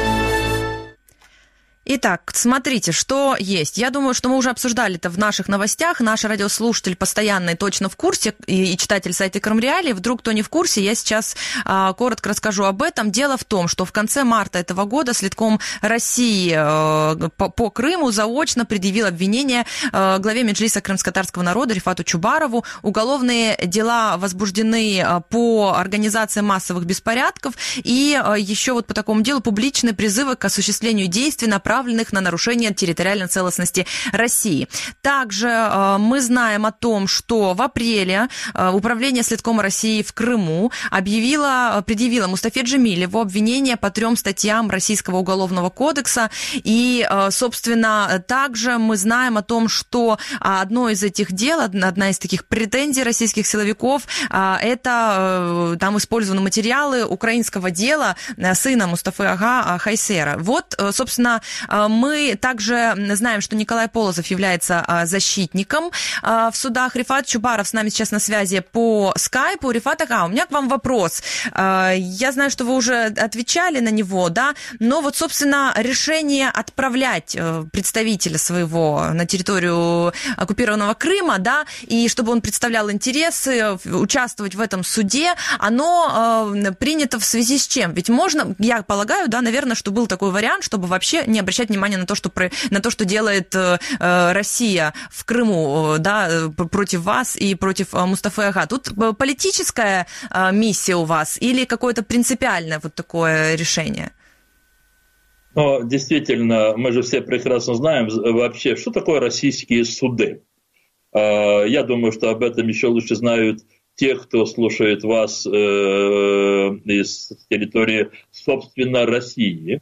Итак, смотрите, что есть. Я думаю, что мы уже обсуждали это в наших новостях. Наш радиослушатель постоянный точно в курсе, и, и читатель сайта Крым Реалии. Вдруг кто не в курсе, я сейчас а, коротко расскажу об этом. Дело в том, что в конце марта этого года Следком России а, по, по Крыму заочно предъявил обвинение а, главе Меджлиса крымско-татарского народа Рифату Чубарову. Уголовные дела возбуждены а, по организации массовых беспорядков и а, еще вот по такому делу публичные призывы к осуществлению действий, направленных направленных на нарушение территориальной целостности России. Также э, мы знаем о том, что в апреле э, Управление Следкома России в Крыму объявило, предъявило Мустафе Джемилеву обвинение по трем статьям Российского уголовного кодекса. И, э, собственно, также мы знаем о том, что одно из этих дел, одна из таких претензий российских силовиков, э, это э, там использованы материалы украинского дела сына Мустафы Ага Хайсера. Вот, собственно, мы также знаем, что Николай Полозов является защитником в судах. Рифат Чубаров с нами сейчас на связи по скайпу. Рифат Ага, у меня к вам вопрос. Я знаю, что вы уже отвечали на него, да, но вот, собственно, решение отправлять представителя своего на территорию оккупированного Крыма, да, и чтобы он представлял интересы, участвовать в этом суде, оно принято в связи с чем? Ведь можно, я полагаю, да, наверное, что был такой вариант, чтобы вообще не обращать внимания на то, что, на то, что делает э, Россия в Крыму, да, против вас и против Мустафы Ага. Тут политическая э, миссия у вас или какое-то принципиальное вот такое решение? Ну, действительно, мы же все прекрасно знаем вообще, что такое российские суды. Я думаю, что об этом еще лучше знают те, кто слушает вас э, из территории, собственно, России.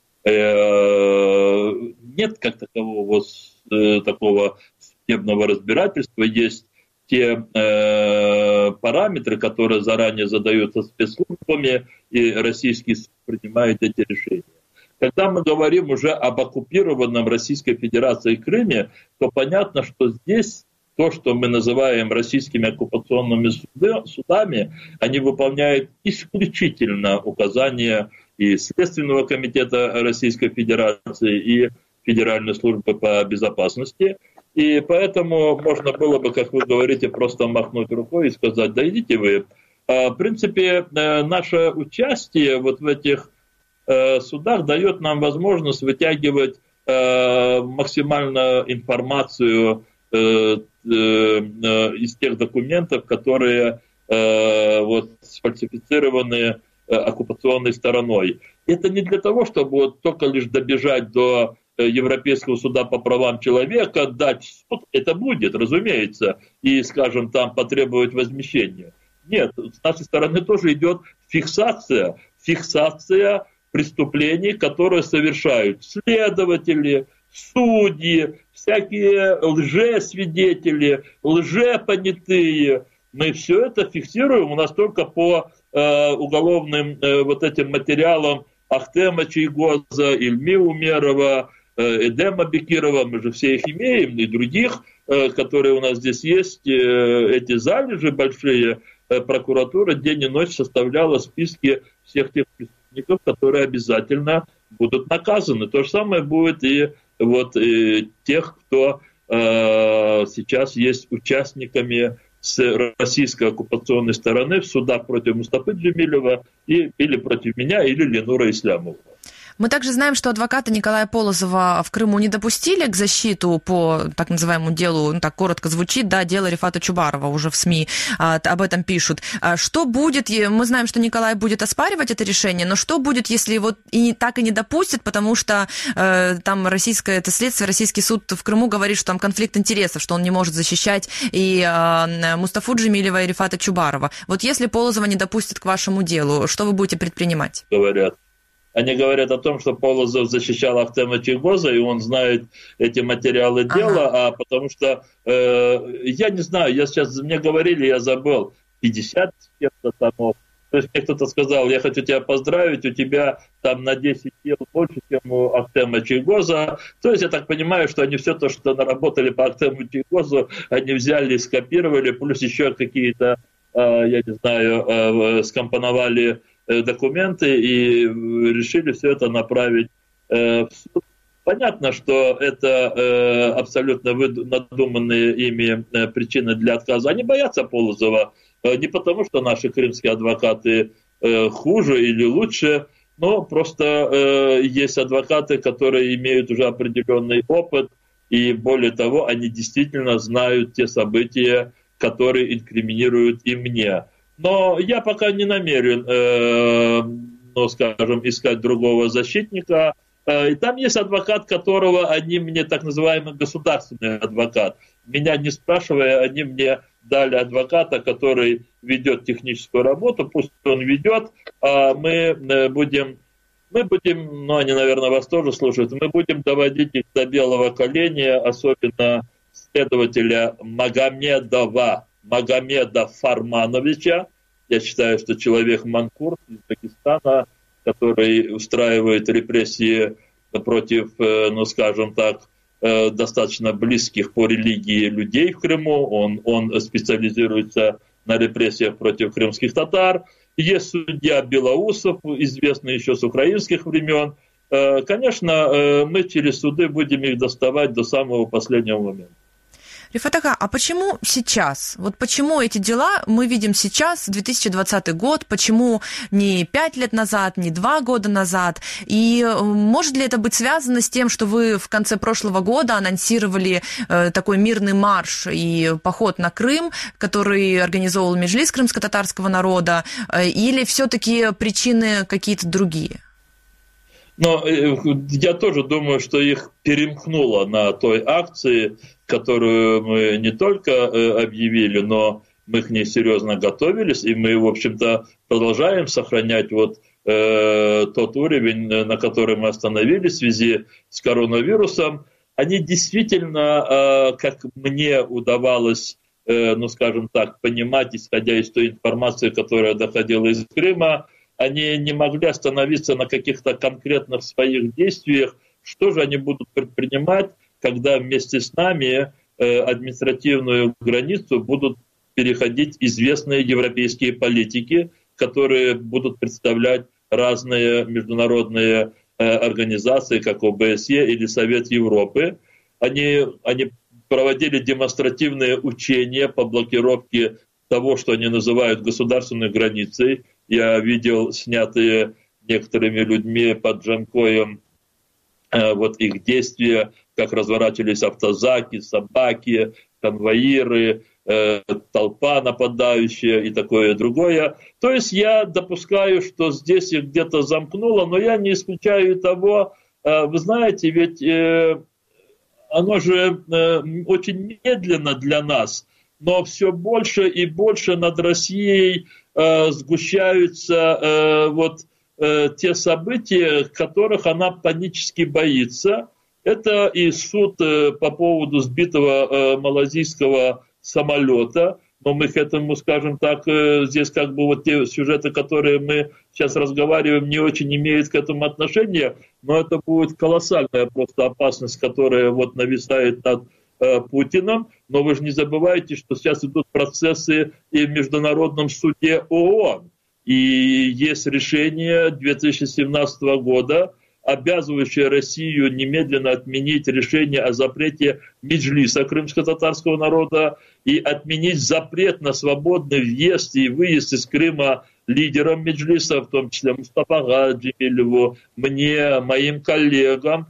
Э, нет как такового э, такого судебного разбирательства. Есть те э, параметры, которые заранее задаются спецслужбами, и российский суд принимает эти решения. Когда мы говорим уже об оккупированном Российской Федерацией Крыме, то понятно, что здесь то, что мы называем российскими оккупационными судами, они выполняют исключительно указания и Следственного комитета Российской Федерации, и Федеральной службы по безопасности. И поэтому можно было бы, как вы говорите, просто махнуть рукой и сказать: да идите вы. В принципе, наше участие вот в этих судах дает нам возможность вытягивать максимально информацию из тех документов, которые вот, сфальсифицированы оккупационной стороной. Это не для того, чтобы вот только лишь добежать до Европейского суда по правам человека, дать суд, это будет, разумеется, и, скажем, там потребовать возмещения. Нет, с нашей стороны тоже идет фиксация, фиксация преступлений, которые совершают следователи, судьи, всякие лжесвидетели, лжепонятые. Мы все это фиксируем. У нас только по э, уголовным э, вот этим материалам Ахтема Чайгоза, Ильми Умерова, э, Эдема Бекирова, мы же все их имеем, и других, э, которые у нас здесь есть, э, эти залежи большие. Э, прокуратура день и ночь составляла списки всех тех преступников, которые обязательно будут наказаны. То же самое будет и вот и тех, кто э, сейчас есть участниками с российской оккупационной стороны в судах против Мустафы Джемилева и, или против меня, или Ленура Ислямова. Мы также знаем, что адвоката Николая Полозова в Крыму не допустили к защиту по так называемому делу, ну так коротко звучит, да, дело Рифата Чубарова, уже в СМИ а, об этом пишут. А что будет, мы знаем, что Николай будет оспаривать это решение, но что будет, если его и так и не допустят, потому что э, там российское, это следствие, российский суд в Крыму говорит, что там конфликт интересов, что он не может защищать и э, Мустафу Джемилева, и Рифата Чубарова. Вот если Полозова не допустят к вашему делу, что вы будете предпринимать? Говорят. Они говорят о том, что Полозов защищал Ахтема Чайгоза, и он знает эти материалы дела, ага. а потому что, э, я не знаю, я сейчас, мне говорили, я забыл, пятьдесят томов. То есть мне кто-то сказал: я хочу тебя поздравить, у тебя там на десять дел больше, чем у Ахтема Чайгоза. То есть я так понимаю, что они все то, что наработали по Ахтему Чайгозу, они взяли, скопировали, плюс еще какие-то, э, я не знаю, э, скомпоновали документы и решили все это направить э, в суд. Понятно, что это э, абсолютно надуманные ими э, причины для отказа. Они боятся Полозова э, не потому, что наши крымские адвокаты э, хуже или лучше, но просто э, есть адвокаты, которые имеют уже определенный опыт, и более того, они действительно знают те события, которые инкриминируют и мне. Но я пока не намерен, э, ну, скажем, искать другого защитника. И там есть адвокат, которого они мне, так называемый государственный адвокат. Меня не спрашивая, они мне дали адвоката, который ведет техническую работу, пусть он ведет, а мы будем, мы будем, ну они, наверное, вас тоже слушают, мы будем доводить их до белого коленя, особенно следователя Магомедова, Магомеда Фармановича. Я считаю, что человек Манкурт из Пакистана, который устраивает репрессии против, ну, скажем так, достаточно близких по религии людей в Крыму. Он, он специализируется на репрессиях против крымских татар. Есть судья Белоусов, известный еще с украинских времен. Конечно, мы через суды будем их доставать до самого последнего момента. Рифат ага, а почему сейчас? Вот почему эти дела мы видим сейчас, две тысячи двадцатый год, почему не пять лет назад, не два года назад? И может ли это быть связано с тем, что вы в конце прошлого года анонсировали э, такой мирный марш и поход на Крым, который организовал Меджлис крымско-татарского народа, э, или все-таки причины какие-то другие? Но я тоже думаю, что их перемкнуло на той акции, которую мы не только объявили, но мы к ней серьезно готовились, и мы, в общем-то, продолжаем сохранять вот э, тот уровень, на который мы остановились в связи с коронавирусом. Они действительно, э, как мне удавалось, э, ну, скажем так, понимать, исходя из той информации, которая доходила из Крыма, они не могли остановиться на каких-то конкретных своих действиях. Что же они будут предпринимать, когда вместе с нами э, административную границу будут переходить известные европейские политики, которые будут представлять разные международные э, организации, как о бэ эс е или Совет Европы. Они, они проводили демонстративные учения по блокировке того, что они называют государственной границей. Я видел снятые некоторыми людьми под Джанкоем э, вот их действия, как разворачивались автозаки, собаки, конвоиры, э, толпа нападающая и такое другое. То есть я допускаю, что здесь их где-то замкнуло, но я не исключаю того, э, вы знаете, ведь э, оно же э, очень медленно для нас, но все больше и больше над Россией э, сгущаются э, вот, э, те события, которых она панически боится. Это и суд э, по поводу сбитого э, малазийского самолета. Но мы к этому, скажем так, э, здесь как бы вот те сюжеты, которые мы сейчас разговариваем, не очень имеют к этому отношения. Но это будет колоссальная просто опасность, которая вот нависает над Путиным, но вы же не забывайте, что сейчас идут процессы и в Международном суде ООН. И есть решение две тысячи семнадцатого года, обязывающее Россию немедленно отменить решение о запрете Меджлиса крымско-татарского народа и отменить запрет на свободный въезд и выезд из Крыма лидерам Меджлиса, в том числе Мустафа Джемилеву, мне, моим коллегам.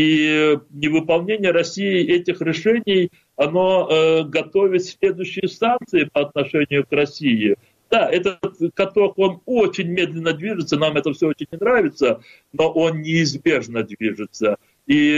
И невыполнение России этих решений, оно э, готовит следующие санкции по отношению к России. Да, этот каток, он очень медленно движется, нам это все очень не нравится, но он неизбежно движется. И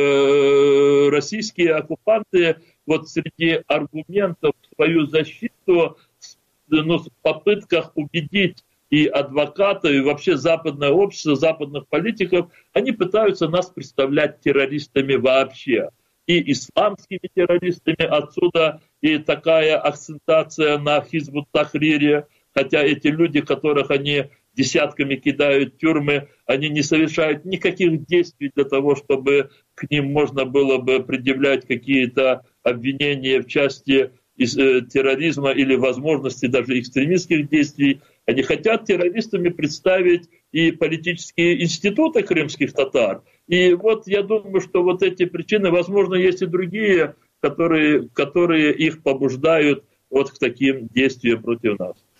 э, российские оккупанты вот среди аргументов в свою защиту, ну, в попытках убедить и адвокатов, и вообще западное общество, западных политиков, они пытаются нас представлять террористами вообще. И исламскими террористами, отсюда и такая акцентация на Хизбут-Тахрире, хотя эти люди, которых они десятками кидают в тюрьмы, они не совершают никаких действий для того, чтобы к ним можно было бы предъявлять какие-то обвинения в части терроризма или возможности даже экстремистских действий. Они хотят террористами представить и политические институты крымских татар. И вот я думаю, что вот эти причины, возможно, есть и другие, которые, которые их побуждают вот к таким действиям против нас.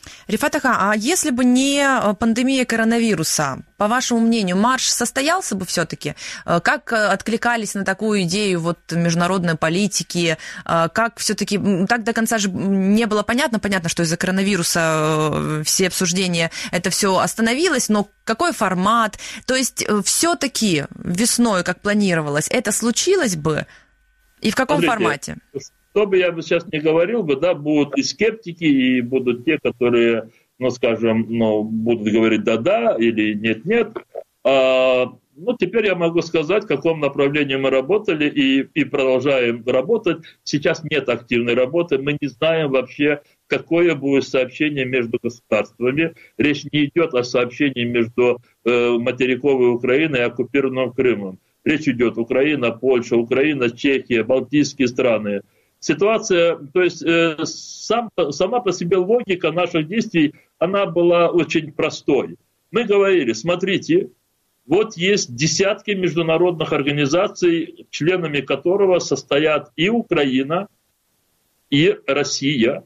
Рифат Аха, а если бы не пандемия коронавируса, по вашему мнению, марш состоялся бы все-таки? Как откликались на такую идею вот международной политики? Как все-таки, так до конца же не было понятно, понятно, что из-за коронавируса все обсуждения, это все остановилось, но какой формат? То есть все-таки весной, как планировалось, это случилось бы? И в каком Смотрите, формате? Что бы я бы сейчас не говорил бы, да, будут и скептики, и будут те, которые, ну, скажем, ну, будут говорить да-да или нет-нет. А, ну, теперь я могу сказать, в каком направлении мы работали и, и продолжаем работать. Сейчас нет активной работы, мы не знаем вообще, какое будет сообщение между государствами. Речь не идет о сообщении между э, материковой Украиной и оккупированным Крымом. Речь идет Украина, Польша, Украина, Чехия, Балтийские страны. Ситуация, то есть э, сам, сама по себе логика наших действий, она была очень простой. Мы говорили, смотрите, вот есть десятки международных организаций, членами которого состоят и Украина, и Россия.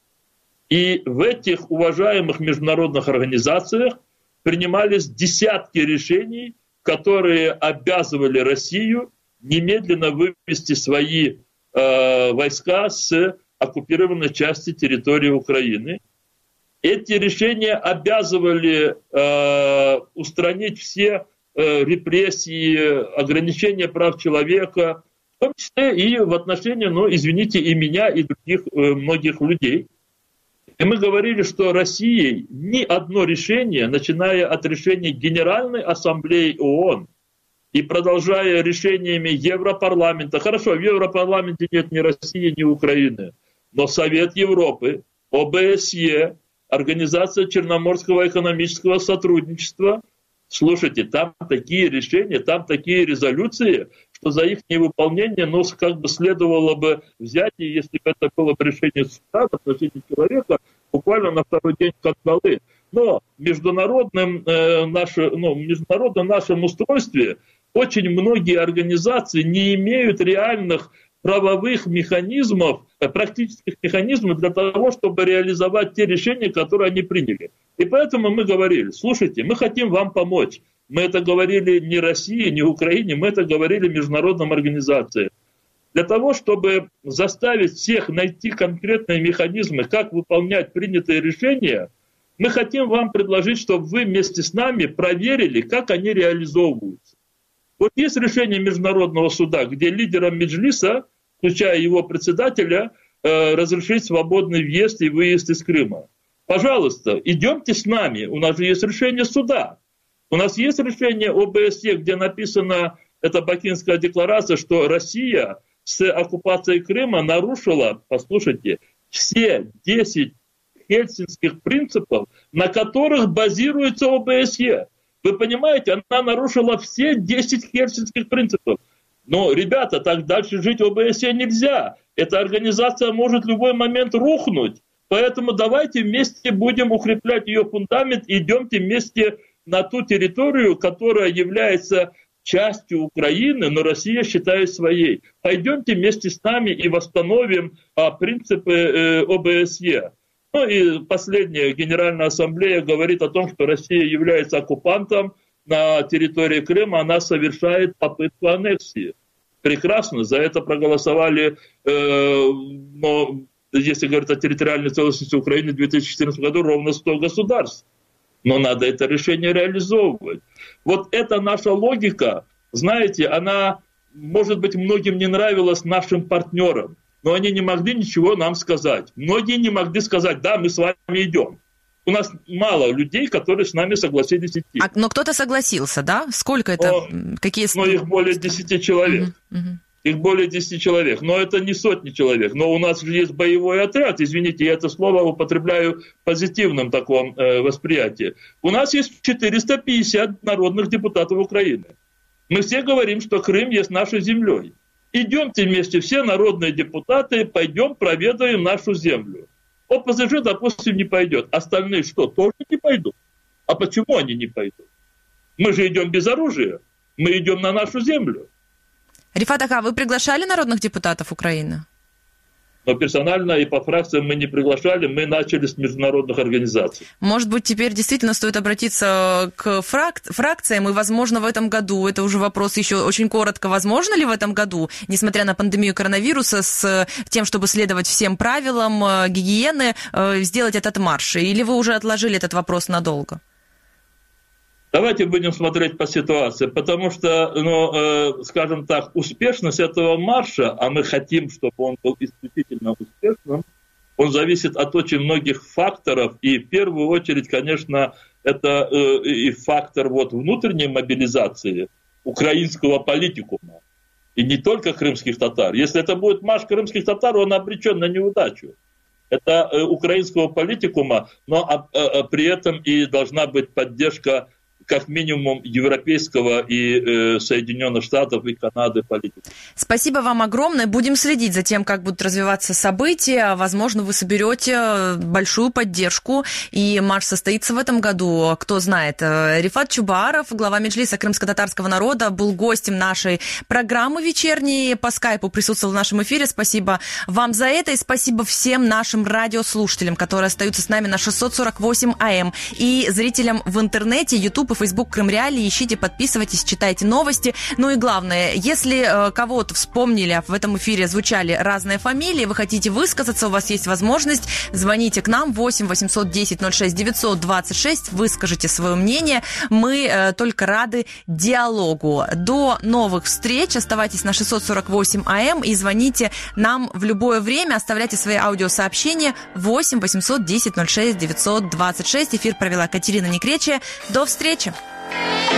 И в этих уважаемых международных организациях принимались десятки решений, которые обязывали Россию немедленно вывести свои войска с оккупированной части территории Украины. Эти решения обязывали э, устранить все э, репрессии, ограничения прав человека, в том числе и в отношении, ну, извините, и меня, и других э, многих людей. И мы говорили, что Россией ни одно решение, начиная от решений Генеральной Ассамблеи ООН, и продолжая решениями Европарламента. Хорошо, в Европарламенте нет ни России, ни Украины. Но Совет Европы, ОБСЕ, Организация Черноморского экономического сотрудничества. Слушайте, там такие решения, там такие резолюции, что за их невыполнение, ну, как бы следовало бы взять, и если бы это было бы решение суда в отношении человека, буквально на второй день кандалы. Но в международном, э, наше, ну, в международном нашем устройстве очень многие организации не имеют реальных правовых механизмов, практических механизмов для того, чтобы реализовать те решения, которые они приняли. И поэтому мы говорили, слушайте, мы хотим вам помочь. Мы это говорили не России, не Украине, мы это говорили международным организациям. Для того, чтобы заставить всех найти конкретные механизмы, как выполнять принятые решения, мы хотим вам предложить, чтобы вы вместе с нами проверили, как они реализовываются. Вот есть решение Международного суда, где лидерам Меджлиса, включая его председателя, э, разрешить свободный въезд и выезд из Крыма. Пожалуйста, идемте с нами, у нас же есть решение суда. У нас есть решение ОБСЕ, где написано, это Бакинская декларация, что Россия с оккупацией Крыма нарушила, послушайте, все десять хельсинских принципов, на которых базируется ОБСЕ. Вы понимаете, она нарушила все десять хельсинских принципов. Но, ребята, так дальше жить в ОБСЕ нельзя. Эта организация может в любой момент рухнуть. Поэтому давайте вместе будем укреплять ее фундамент, идемте вместе на ту территорию, которая является частью Украины, но Россия считает своей. Пойдемте вместе с нами и восстановим а, принципы э, ОБСЕ. Ну и последняя Генеральная Ассамблея говорит о том, что Россия является оккупантом на территории Крыма, она совершает попытку аннексии. Прекрасно, за это проголосовали, э, но, если говорить о территориальной целостности Украины в две тысячи четырнадцатом году, ровно сто государств. Но надо это решение реализовывать. Вот эта наша логика, знаете, она, может быть, многим не нравилась нашим партнерам, но они не могли ничего нам сказать. Многие не могли сказать, да, мы с вами идем. У нас мало людей, которые с нами согласились идти. А, но кто-то согласился, да? Сколько это? Но, Какие но их более десяти человек. Uh-huh, uh-huh. Их более десяти человек. Но это не сотни человек. Но у нас же есть боевой отряд. Извините, я это слово употребляю в позитивном таком э, восприятии. У нас есть четыреста пятьдесят народных депутатов Украины. Мы все говорим, что Крым есть нашей землей. Идемте вместе, все народные депутаты, пойдем проведаем нашу землю. ОПЗЖ, допустим, не пойдет. Остальные что, тоже не пойдут? А почему они не пойдут? Мы же идем без оружия. Мы идем на нашу землю. Рифат Аха, вы приглашали народных депутатов Украины? Но персонально и по фракциям мы не приглашали, мы начали с международных организаций. Может быть, теперь действительно стоит обратиться к фрак... фракциям, и, возможно, в этом году, это уже вопрос еще очень коротко, возможно ли в этом году, несмотря на пандемию коронавируса, с тем, чтобы следовать всем правилам гигиены, сделать этот марш? Или вы уже отложили этот вопрос надолго? Давайте будем смотреть по ситуации, потому что, ну, э, скажем так, успешность этого марша, а мы хотим, чтобы он был исключительно успешным, он зависит от очень многих факторов, и в первую очередь, конечно, это э, и фактор вот внутренней мобилизации украинского политикума, и не только крымских татар. Если это будет марш крымских татар, он обречен на неудачу. Это э, украинского политикума, но а, а, при этом и должна быть поддержка как минимум европейского и э, Соединенных Штатов и Канады политики. Спасибо вам огромное. Будем следить за тем, как будут развиваться события. Возможно, вы соберете большую поддержку, и марш состоится в этом году. Кто знает. Рифат Чубаров, глава Меджлиса крымско-татарского народа, был гостем нашей программы вечерней. По скайпу присутствовал в нашем эфире. Спасибо вам за это, и спасибо всем нашим радиослушателям, которые остаются с нами на шестьсот сорок восемь АМ, и зрителям в интернете, YouTube и Facebook Крым Реалии. Ищите, подписывайтесь, читайте новости. Ну и главное, если э, кого-то вспомнили, в этом эфире звучали разные фамилии, вы хотите высказаться, у вас есть возможность, звоните к нам восемь восемьсот десять ноль шесть девятьсот двадцать шесть, выскажите свое мнение. Мы э, только рады диалогу. До новых встреч. Оставайтесь на шестьсот сорок восемь АМ и звоните нам в любое время. Оставляйте свои аудиосообщения восемь восемьсот десять ноль шесть девятьсот двадцать шесть. Эфир провела Катерина Некречия. До встречи.